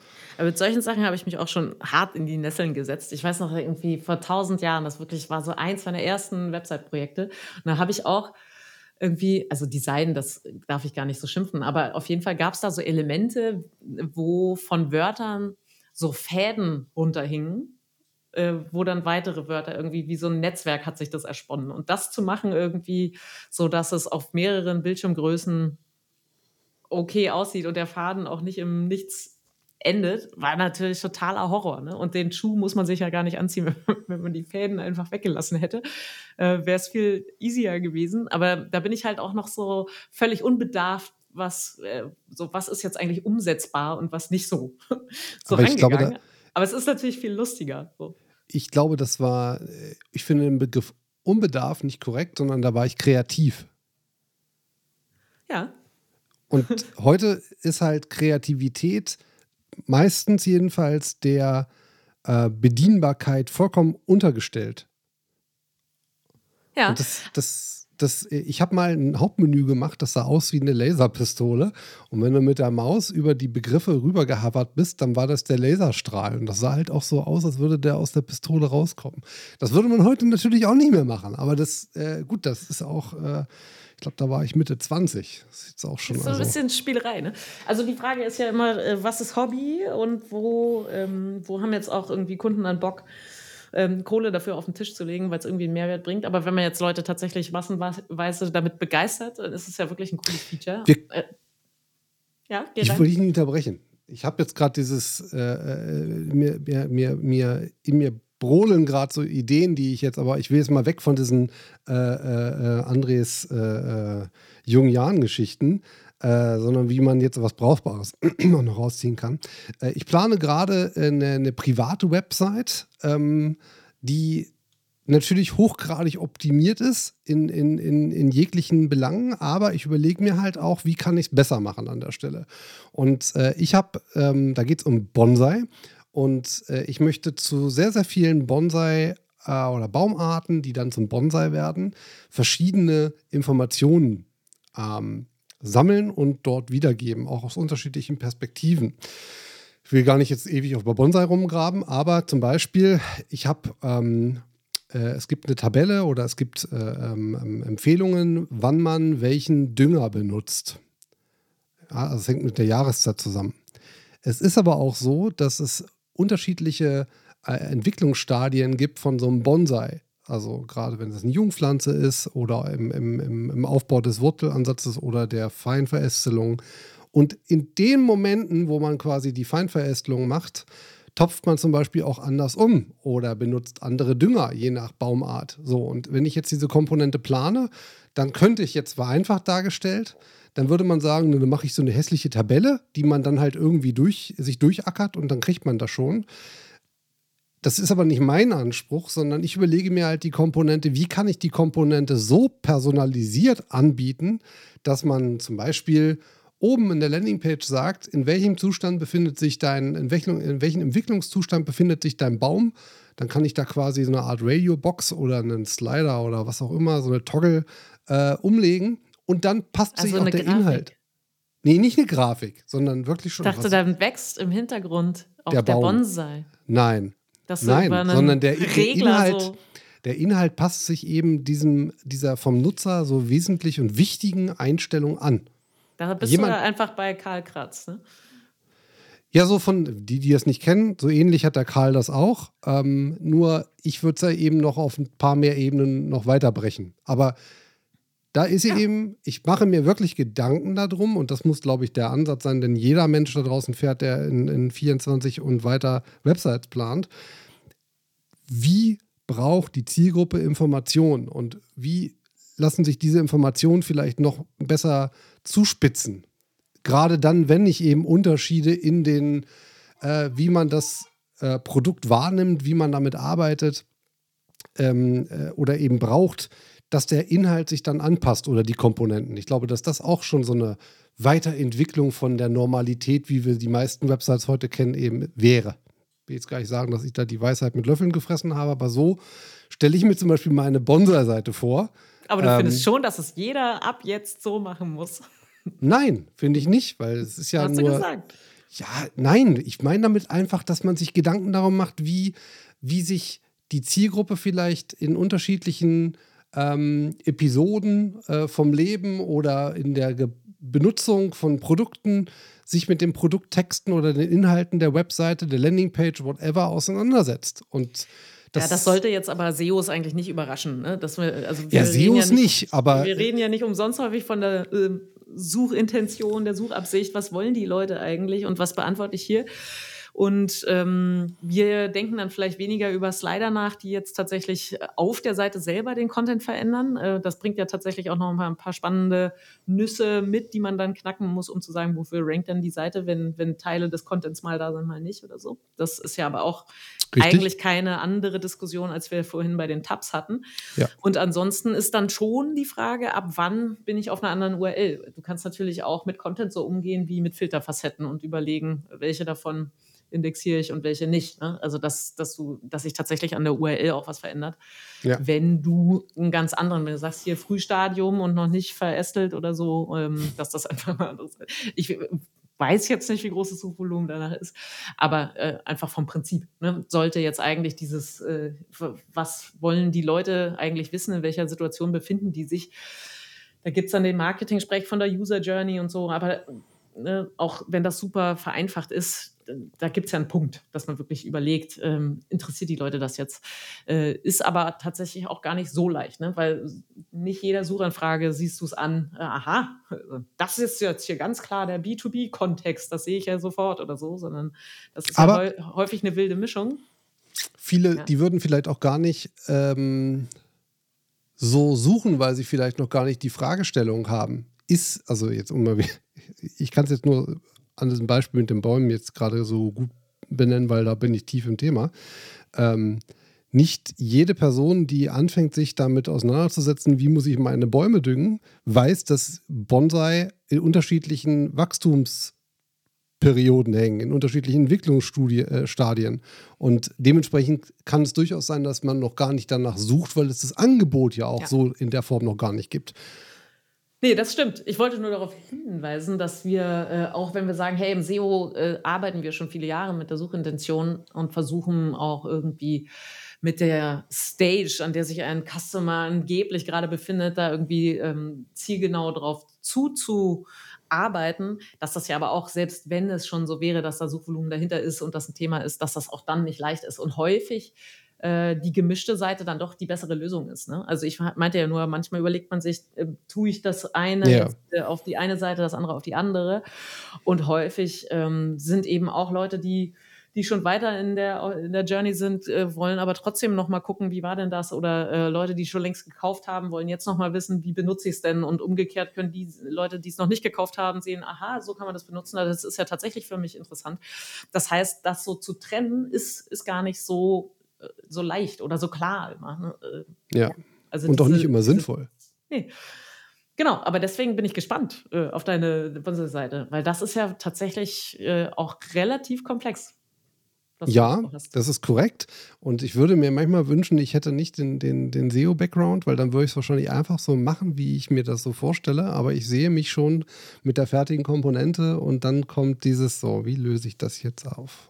B: Aber mit solchen Sachen habe ich mich auch schon hart in die Nesseln gesetzt. Ich weiß noch irgendwie vor tausend Jahren, das wirklich war so eins meiner ersten Website-Projekte. Und da habe ich auch irgendwie, also Design, das darf ich gar nicht so schimpfen, aber auf jeden Fall gab es da so Elemente, wo von Wörtern so Fäden runterhingen, äh, wo dann weitere Wörter irgendwie, wie so ein Netzwerk hat sich das ersponnen. Und das zu machen irgendwie, so dass es auf mehreren Bildschirmgrößen okay aussieht und der Faden auch nicht im Nichts endet, war natürlich totaler Horror. Ne? Und den Schuh muss man sich ja gar nicht anziehen, wenn man die Fäden einfach weggelassen hätte. Äh, Wäre es viel easier gewesen. Aber da bin ich halt auch noch so völlig unbedarft, was, äh, so, was ist jetzt eigentlich umsetzbar und was nicht so, so
A: Aber ich glaube, da,
B: rangegangen. Aber es ist natürlich viel lustiger. So.
A: ich glaube, das war, äh, ich finde den Begriff Unbedarf nicht korrekt, sondern da war ich kreativ.
B: Ja.
A: Und heute ist halt Kreativität meistens jedenfalls der äh, Bedienbarkeit vollkommen untergestellt.
B: Ja.
A: Und das, das, das, ich habe mal ein Hauptmenü gemacht, das sah aus wie eine Laserpistole. Und wenn du mit der Maus über die Begriffe rübergehavert bist, dann war das der Laserstrahl. Und das sah halt auch so aus, als würde der aus der Pistole rauskommen. Das würde man heute natürlich auch nicht mehr machen. Aber das, äh, gut, das ist auch, äh, ich glaube, da war ich Mitte zwanzig. Das ist jetzt auch schon.
B: Das ist so ein
A: also,
B: bisschen Spielerei, ne? Also die Frage ist ja immer, äh, was ist Hobby und wo, ähm, wo haben jetzt auch irgendwie Kunden dann Bock, ähm, Kohle dafür auf den Tisch zu legen, weil es irgendwie einen Mehrwert bringt. Aber wenn man jetzt Leute tatsächlich massenweise damit begeistert, dann ist es ja wirklich ein cooles Feature.
A: Wir,
B: Äh, ja, geht
A: ich
B: rein.
A: will dich nicht unterbrechen. Ich habe jetzt gerade dieses, äh, äh, mir, mir, mir, mir, in mir brodeln gerade so Ideen, die ich jetzt, aber ich will jetzt mal weg von diesen äh, äh, Andres äh, äh, jungen Jahren-Geschichten, äh, sondern wie man jetzt was Brauchbares noch rausziehen kann. Äh, ich plane gerade eine, eine private Website, ähm, die natürlich hochgradig optimiert ist in, in, in, in jeglichen Belangen, aber ich überlege mir halt auch, wie kann ich es besser machen an der Stelle. Und äh, ich habe, ähm, da geht es um Bonsai und äh, ich möchte zu sehr, sehr vielen Bonsai äh, oder Baumarten, die dann zum Bonsai werden, verschiedene Informationen ähm, sammeln und dort wiedergeben, auch aus unterschiedlichen Perspektiven. Ich will gar nicht jetzt ewig auf Bonsai rumgraben, aber zum Beispiel, ich habe ähm, es gibt eine Tabelle oder es gibt äh, ähm, Empfehlungen, wann man welchen Dünger benutzt. Ja, also es hängt mit der Jahreszeit zusammen. Es ist aber auch so, dass es unterschiedliche äh, Entwicklungsstadien gibt von so einem Bonsai. Also gerade wenn es eine Jungpflanze ist oder im, im, im Aufbau des Wurzelansatzes oder der Feinverästelung. Und in den Momenten, wo man quasi die Feinverästelung macht, topft man zum Beispiel auch anders um oder benutzt andere Dünger, je nach Baumart. So, und wenn ich jetzt diese Komponente plane, dann könnte ich jetzt vereinfacht dargestellt, dann würde man sagen, dann mache ich so eine hässliche Tabelle, die man dann halt irgendwie durch, sich durchackert und dann kriegt man das schon. Das ist aber nicht mein Anspruch, sondern ich überlege mir halt die Komponente, wie kann ich die Komponente so personalisiert anbieten, dass man zum Beispiel oben in der Landingpage sagt, in welchem Zustand befindet sich dein, in welchem, in welchem Entwicklungszustand befindet sich dein Baum, dann kann ich da quasi so eine Art Radio-Box oder einen Slider oder was auch immer, so eine Toggle äh, umlegen und dann passt
B: Also
A: sich auch
B: eine
A: der
B: Grafik.
A: Inhalt. Nee, nicht eine Grafik, sondern wirklich schon
B: Ich dachte,
A: was.
B: dann wächst im Hintergrund auch
A: Der
B: der,
A: Baum.
B: Bonsai.
A: Nein,
B: Dass du
A: nein,
B: über einen
A: sondern der, der
B: Regler
A: Inhalt,
B: so.
A: der Inhalt passt sich eben diesem, dieser vom Nutzer so wesentlich und wichtigen Einstellung an.
B: Da bist
A: Jemand-
B: du ja einfach bei Karl Kratz, ne?
A: Ja, so von, die, die das nicht kennen, so ähnlich hat der Karl das auch. Ähm, nur ich würde es ja eben noch auf ein paar mehr Ebenen noch weiterbrechen. Aber da ist sie
B: Ja.
A: eben, ich mache mir wirklich Gedanken darum und das muss, glaube ich, der Ansatz sein, denn jeder Mensch da draußen fährt, der in, in vierundzwanzig und weiter Websites plant. Wie braucht die Zielgruppe Informationen und wie lassen sich diese Informationen vielleicht noch besser zuspitzen? Gerade dann, wenn ich eben Unterschiede in den, äh, wie man das äh, Produkt wahrnimmt, wie man damit arbeitet ähm, äh, oder eben braucht, dass der Inhalt sich dann anpasst oder die Komponenten. Ich glaube, dass das auch schon so eine Weiterentwicklung von der Normalität, wie wir die meisten Websites heute kennen, eben wäre. Ich will jetzt gar nicht sagen, dass ich da die Weisheit mit Löffeln gefressen habe, aber so stelle ich mir zum Beispiel meine Bonsai-Seite vor.
B: Aber du
A: Ähm,
B: findest schon, dass es jeder ab jetzt so machen muss.
A: Nein, finde ich nicht, weil es ist ja
B: Hast du
A: nur.
B: gesagt.
A: Ja, nein, ich meine damit einfach, dass man sich Gedanken darum macht, wie, wie sich die Zielgruppe vielleicht in unterschiedlichen ähm, Episoden äh, vom Leben oder in der Ge- Benutzung von Produkten sich mit den Produkttexten oder den Inhalten der Webseite, der Landingpage, whatever, auseinandersetzt. Und das,
B: ja, das sollte jetzt aber S E Os eigentlich nicht überraschen. Ne? Dass wir, also wir
A: ja, S E
B: reden
A: Os
B: ja nicht,
A: nicht, aber
B: wir reden ja nicht umsonst häufig von der äh, Suchintention, der Suchabsicht. Was wollen die Leute eigentlich und was beantworte ich hier? Und ähm, wir denken dann vielleicht weniger über Slider nach, die jetzt tatsächlich auf der Seite selber den Content verändern. Äh, das bringt ja tatsächlich auch noch mal ein paar spannende Nüsse mit, die man dann knacken muss, um zu sagen, wofür rankt denn die Seite, wenn, wenn Teile des Contents mal da sind, mal nicht oder so. Das ist ja aber auch
A: Richtig.
B: eigentlich keine andere Diskussion, als wir vorhin bei den Tabs hatten.
A: Ja.
B: Und ansonsten ist dann schon die Frage, ab wann bin ich auf einer anderen U R L? Du kannst natürlich auch mit Content so umgehen wie mit Filterfacetten und überlegen, welche davon indexiere ich und welche nicht. Ne? Also, dass, dass, du, dass sich tatsächlich an der U R L auch was verändert.
A: Ja.
B: Wenn du einen ganz anderen, wenn du sagst, hier Frühstadium und noch nicht verästelt oder so, ähm, dass das einfach mal anders ist. Ich weiß jetzt nicht, wie groß das Suchvolumen danach ist, aber äh, einfach vom Prinzip. Ne? Sollte jetzt eigentlich dieses, äh, was wollen die Leute eigentlich wissen, in welcher Situation befinden die sich? Da gibt es dann den Marketing-Sprech von der User Journey und so, aber ne, auch wenn das super vereinfacht ist, da gibt es ja einen Punkt, dass man wirklich überlegt, ähm, interessiert die Leute das jetzt? Äh, ist aber tatsächlich auch gar nicht so leicht, ne? Weil nicht jeder Suchanfrage siehst du es an, äh, aha, das ist jetzt hier ganz klar der B zwei B-Kontext, das sehe ich ja sofort oder so, sondern das ist
A: Aber
B: ja heu- häufig eine wilde Mischung.
A: viele,
B: Ja.
A: die würden vielleicht auch gar nicht ähm, so suchen, weil sie vielleicht noch gar nicht die Fragestellung haben. Ist, also jetzt um mal, ich kann es jetzt nur an diesem Beispiel mit den Bäumen jetzt gerade so gut benennen, weil da bin ich tief im Thema. Ähm, nicht jede Person, die anfängt, sich damit auseinanderzusetzen, wie muss ich meine Bäume düngen, weiß, dass Bonsai in unterschiedlichen Wachstumsperioden hängen, in unterschiedlichen Entwicklungsstadien. Und dementsprechend kann es durchaus sein, dass man noch gar nicht danach sucht, weil es das Angebot ja auch
B: Ja.
A: so in der Form noch gar nicht gibt.
B: Nee, das stimmt. Ich wollte nur darauf hinweisen, dass wir, äh, auch wenn wir sagen, hey, im S E O äh, arbeiten wir schon viele Jahre mit der Suchintention und versuchen auch irgendwie mit der Stage, an der sich ein Customer angeblich gerade befindet, da irgendwie ähm, zielgenau drauf zuzuarbeiten, dass das ja aber auch, selbst wenn es schon so wäre, dass da Suchvolumen dahinter ist und das ein Thema ist, dass das auch dann nicht leicht ist. Und häufig die gemischte Seite dann doch die bessere Lösung ist. Ne? Also ich meinte ja nur, manchmal überlegt man sich, äh, tue ich das eine
A: Ja.
B: jetzt äh, auf die eine Seite, das andere auf die andere. Und häufig ähm, sind eben auch Leute, die, die schon weiter in der, in der Journey sind, äh, wollen aber trotzdem noch mal gucken, wie war denn das? Oder äh, Leute, die schon längst gekauft haben, wollen jetzt noch mal wissen, wie benutze ich es denn? Und umgekehrt können die Leute, die es noch nicht gekauft haben, sehen, aha, so kann man das benutzen. Also das ist ja tatsächlich für mich interessant. Das heißt, das so zu trennen, ist, ist gar nicht so so leicht oder so klar immer. Ne?
A: Ja.
B: Also
A: und
B: diese,
A: auch nicht immer
B: diese,
A: sinnvoll.
B: Nee. Genau, aber deswegen bin ich gespannt äh, auf deine Seite, weil das ist ja tatsächlich äh, auch relativ komplex.
A: Ja, das ist korrekt. Und ich würde mir manchmal wünschen, ich hätte nicht den, den, den S E O-Background, weil dann würde ich es wahrscheinlich einfach so machen, wie ich mir das so vorstelle. Aber ich sehe mich schon mit der fertigen Komponente und dann kommt dieses so, wie löse ich das jetzt auf?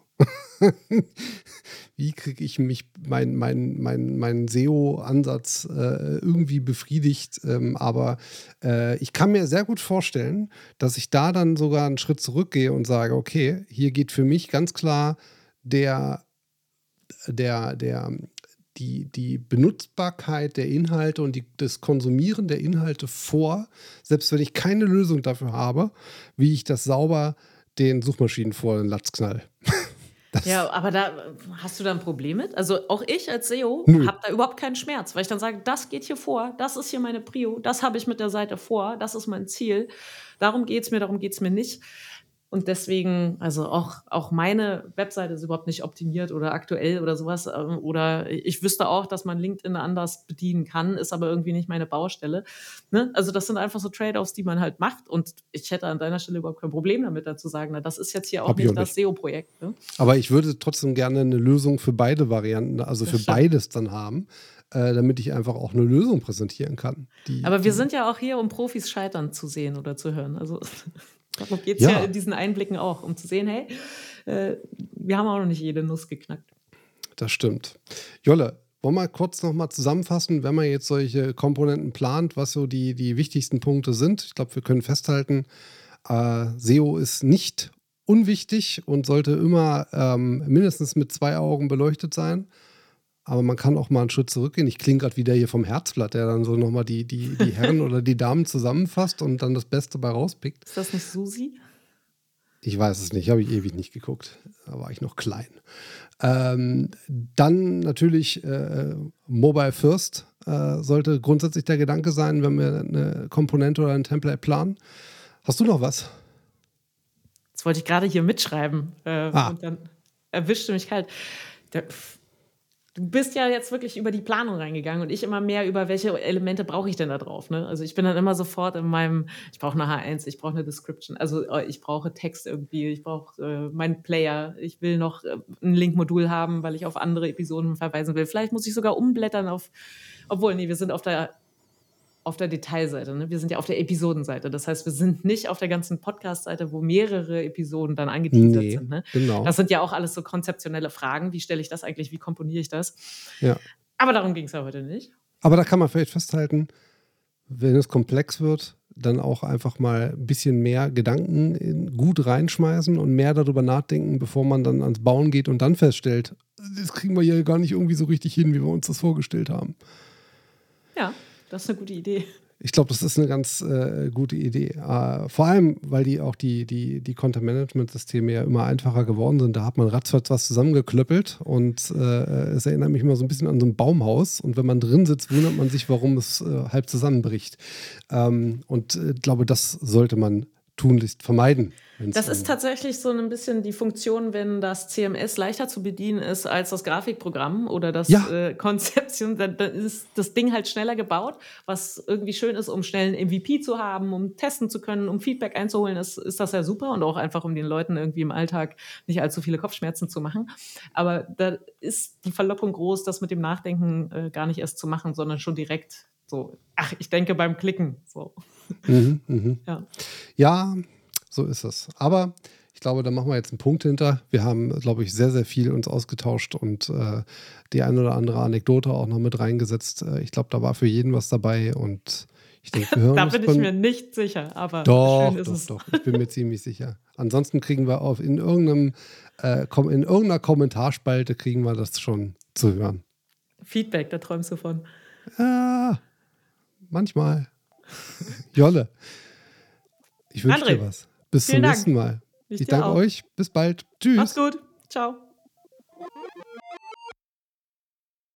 A: Wie kriege ich mich, meinen mein, mein, mein S E O-Ansatz äh, irgendwie befriedigt? Ähm, aber äh, ich kann mir sehr gut vorstellen, dass ich da dann sogar einen Schritt zurückgehe und sage, okay, hier geht für mich ganz klar der, der, der, die, die Benutzbarkeit der Inhalte und die, das Konsumieren der Inhalte vor, selbst wenn ich keine Lösung dafür habe, wie ich das sauber den Suchmaschinen vor den Latz knall.
B: Das ja, aber da hast du da ein Problem mit? Also auch ich als S E O habe da überhaupt keinen Schmerz, weil ich dann sage, das geht hier vor, das ist hier meine Prio, das habe ich mit der Seite vor, das ist mein Ziel. Darum geht es mir, darum geht es mir nicht. Und deswegen, also auch, auch meine Webseite ist überhaupt nicht optimiert oder aktuell oder sowas. Oder ich wüsste auch, dass man LinkedIn anders bedienen kann, ist aber irgendwie nicht meine Baustelle. Ne? Also das sind einfach so Trade-offs, die man halt macht. Und ich hätte an deiner Stelle überhaupt kein Problem damit, dazu sagen, na, das ist jetzt hier auch
A: Hab
B: nicht
A: auch
B: das
A: nicht.
B: S E O-Projekt. Ne?
A: Aber ich würde trotzdem gerne eine Lösung für beide Varianten, also
B: Das
A: für
B: stimmt.
A: beides dann haben, äh, damit ich einfach auch eine Lösung präsentieren kann. Die,
B: Aber wir
A: die
B: sind ja auch hier, um Profis scheitern zu sehen oder zu hören. Also Darum geht es ja.
A: Ja.
B: in diesen Einblicken auch, um zu sehen, hey, äh, wir haben auch noch nicht jede Nuss geknackt.
A: Das stimmt. Jolle, wollen wir kurz nochmal zusammenfassen, wenn man jetzt solche Komponenten plant, was so die, die wichtigsten Punkte sind? Ich glaube, wir können festhalten, äh, S E O ist nicht unwichtig und sollte immer ähm, mindestens mit zwei Augen beleuchtet sein. Aber man kann auch mal einen Schritt zurückgehen. Ich klinge gerade wieder hier vom Herzblatt, der dann so nochmal die, die, die Herren oder die Damen zusammenfasst und dann das Beste bei rauspickt.
B: Ist das nicht Susi?
A: Ich weiß es nicht, habe ich ewig nicht geguckt. Da war ich noch klein. Ähm, dann natürlich äh, Mobile First äh, sollte grundsätzlich der Gedanke sein, wenn wir eine Komponente oder ein Template planen. Hast du noch was?
B: Das wollte ich gerade hier mitschreiben. Äh,
A: Ah.
B: Und dann erwischte mich kalt. Der, du bist ja jetzt wirklich über die Planung reingegangen und ich immer mehr über, welche Elemente brauche ich denn da drauf. Ne? Also ich bin dann immer sofort in meinem, ich brauche eine H eins, ich brauche eine Description, also äh, ich brauche Text irgendwie, ich brauche äh, meinen Player, ich will noch äh, ein Link-Modul haben, weil ich auf andere Episoden verweisen will. Vielleicht muss ich sogar umblättern auf, obwohl, nee, wir sind auf der auf der Detailseite, ne? Wir sind ja auf der Episodenseite. Das heißt, wir sind nicht auf der ganzen Podcast-Seite, wo mehrere Episoden dann angeteasert
A: Nee,
B: sind. Ne?
A: genau.
B: Das sind ja auch alles so konzeptionelle Fragen. Wie stelle ich das eigentlich? Wie komponiere ich das?
A: Ja.
B: Aber darum ging es ja heute nicht.
A: Aber da kann man vielleicht festhalten, wenn es komplex wird, dann auch einfach mal ein bisschen mehr Gedanken in, gut reinschmeißen und mehr darüber nachdenken, bevor man dann ans Bauen geht und dann feststellt, das kriegen wir hier gar nicht irgendwie so richtig hin, wie wir uns das vorgestellt haben.
B: Ja. Das ist eine gute Idee.
A: Ich glaube, das ist eine ganz äh, gute Idee. Äh, vor allem, weil die auch die, die, die Content-Management-Systeme ja immer einfacher geworden sind. Da hat man ratzfatz was zusammengeklöppelt und äh, es erinnert mich immer so ein bisschen an so ein Baumhaus. Und wenn man drin sitzt, wundert man sich, warum es äh, halb zusammenbricht. Ähm, und ich äh, glaube, das sollte man tunlichst vermeiden.
B: Das ist tatsächlich so ein bisschen die Funktion, wenn das C M S leichter zu bedienen ist als das Grafikprogramm oder das
A: Ja.
B: äh, Konzeption, dann, dann ist das Ding halt schneller gebaut, was irgendwie schön ist, um schnell einen M V P zu haben, um testen zu können, um Feedback einzuholen, ist, ist das ja super und auch einfach, um den Leuten irgendwie im Alltag nicht allzu viele Kopfschmerzen zu machen. Aber da ist die Verlockung groß, das mit dem Nachdenken äh, gar nicht erst zu machen, sondern schon direkt so, ach, ich denke beim Klicken. So.
A: Mhm, mhm.
B: Ja.
A: Ja, so ist es. Aber ich glaube, da machen wir jetzt einen Punkt hinter. Wir haben, glaube ich, sehr, sehr viel uns ausgetauscht und äh, die eine oder andere Anekdote auch noch mit reingesetzt. Äh, ich glaube, da war für jeden was dabei und ich denke, wir hören
B: Da
A: uns
B: bin ich
A: beim-
B: mir nicht sicher, aber
A: Doch,
B: schön ist
A: doch,
B: es.
A: doch. Ich bin mir ziemlich sicher. Ansonsten kriegen wir auf in irgendeinem äh, kom- in irgendeiner Kommentarspalte kriegen wir das schon zu hören.
B: Feedback, da träumst du von.
A: Ah, manchmal. Jolle. Ich wünsche
B: André,
A: dir was. Bis zum
B: vielen Dank.
A: nächsten Mal.
B: Ich
A: Ich
B: dir
A: danke
B: auch.
A: euch. Bis bald. Tschüss.
B: Mach's gut. Ciao.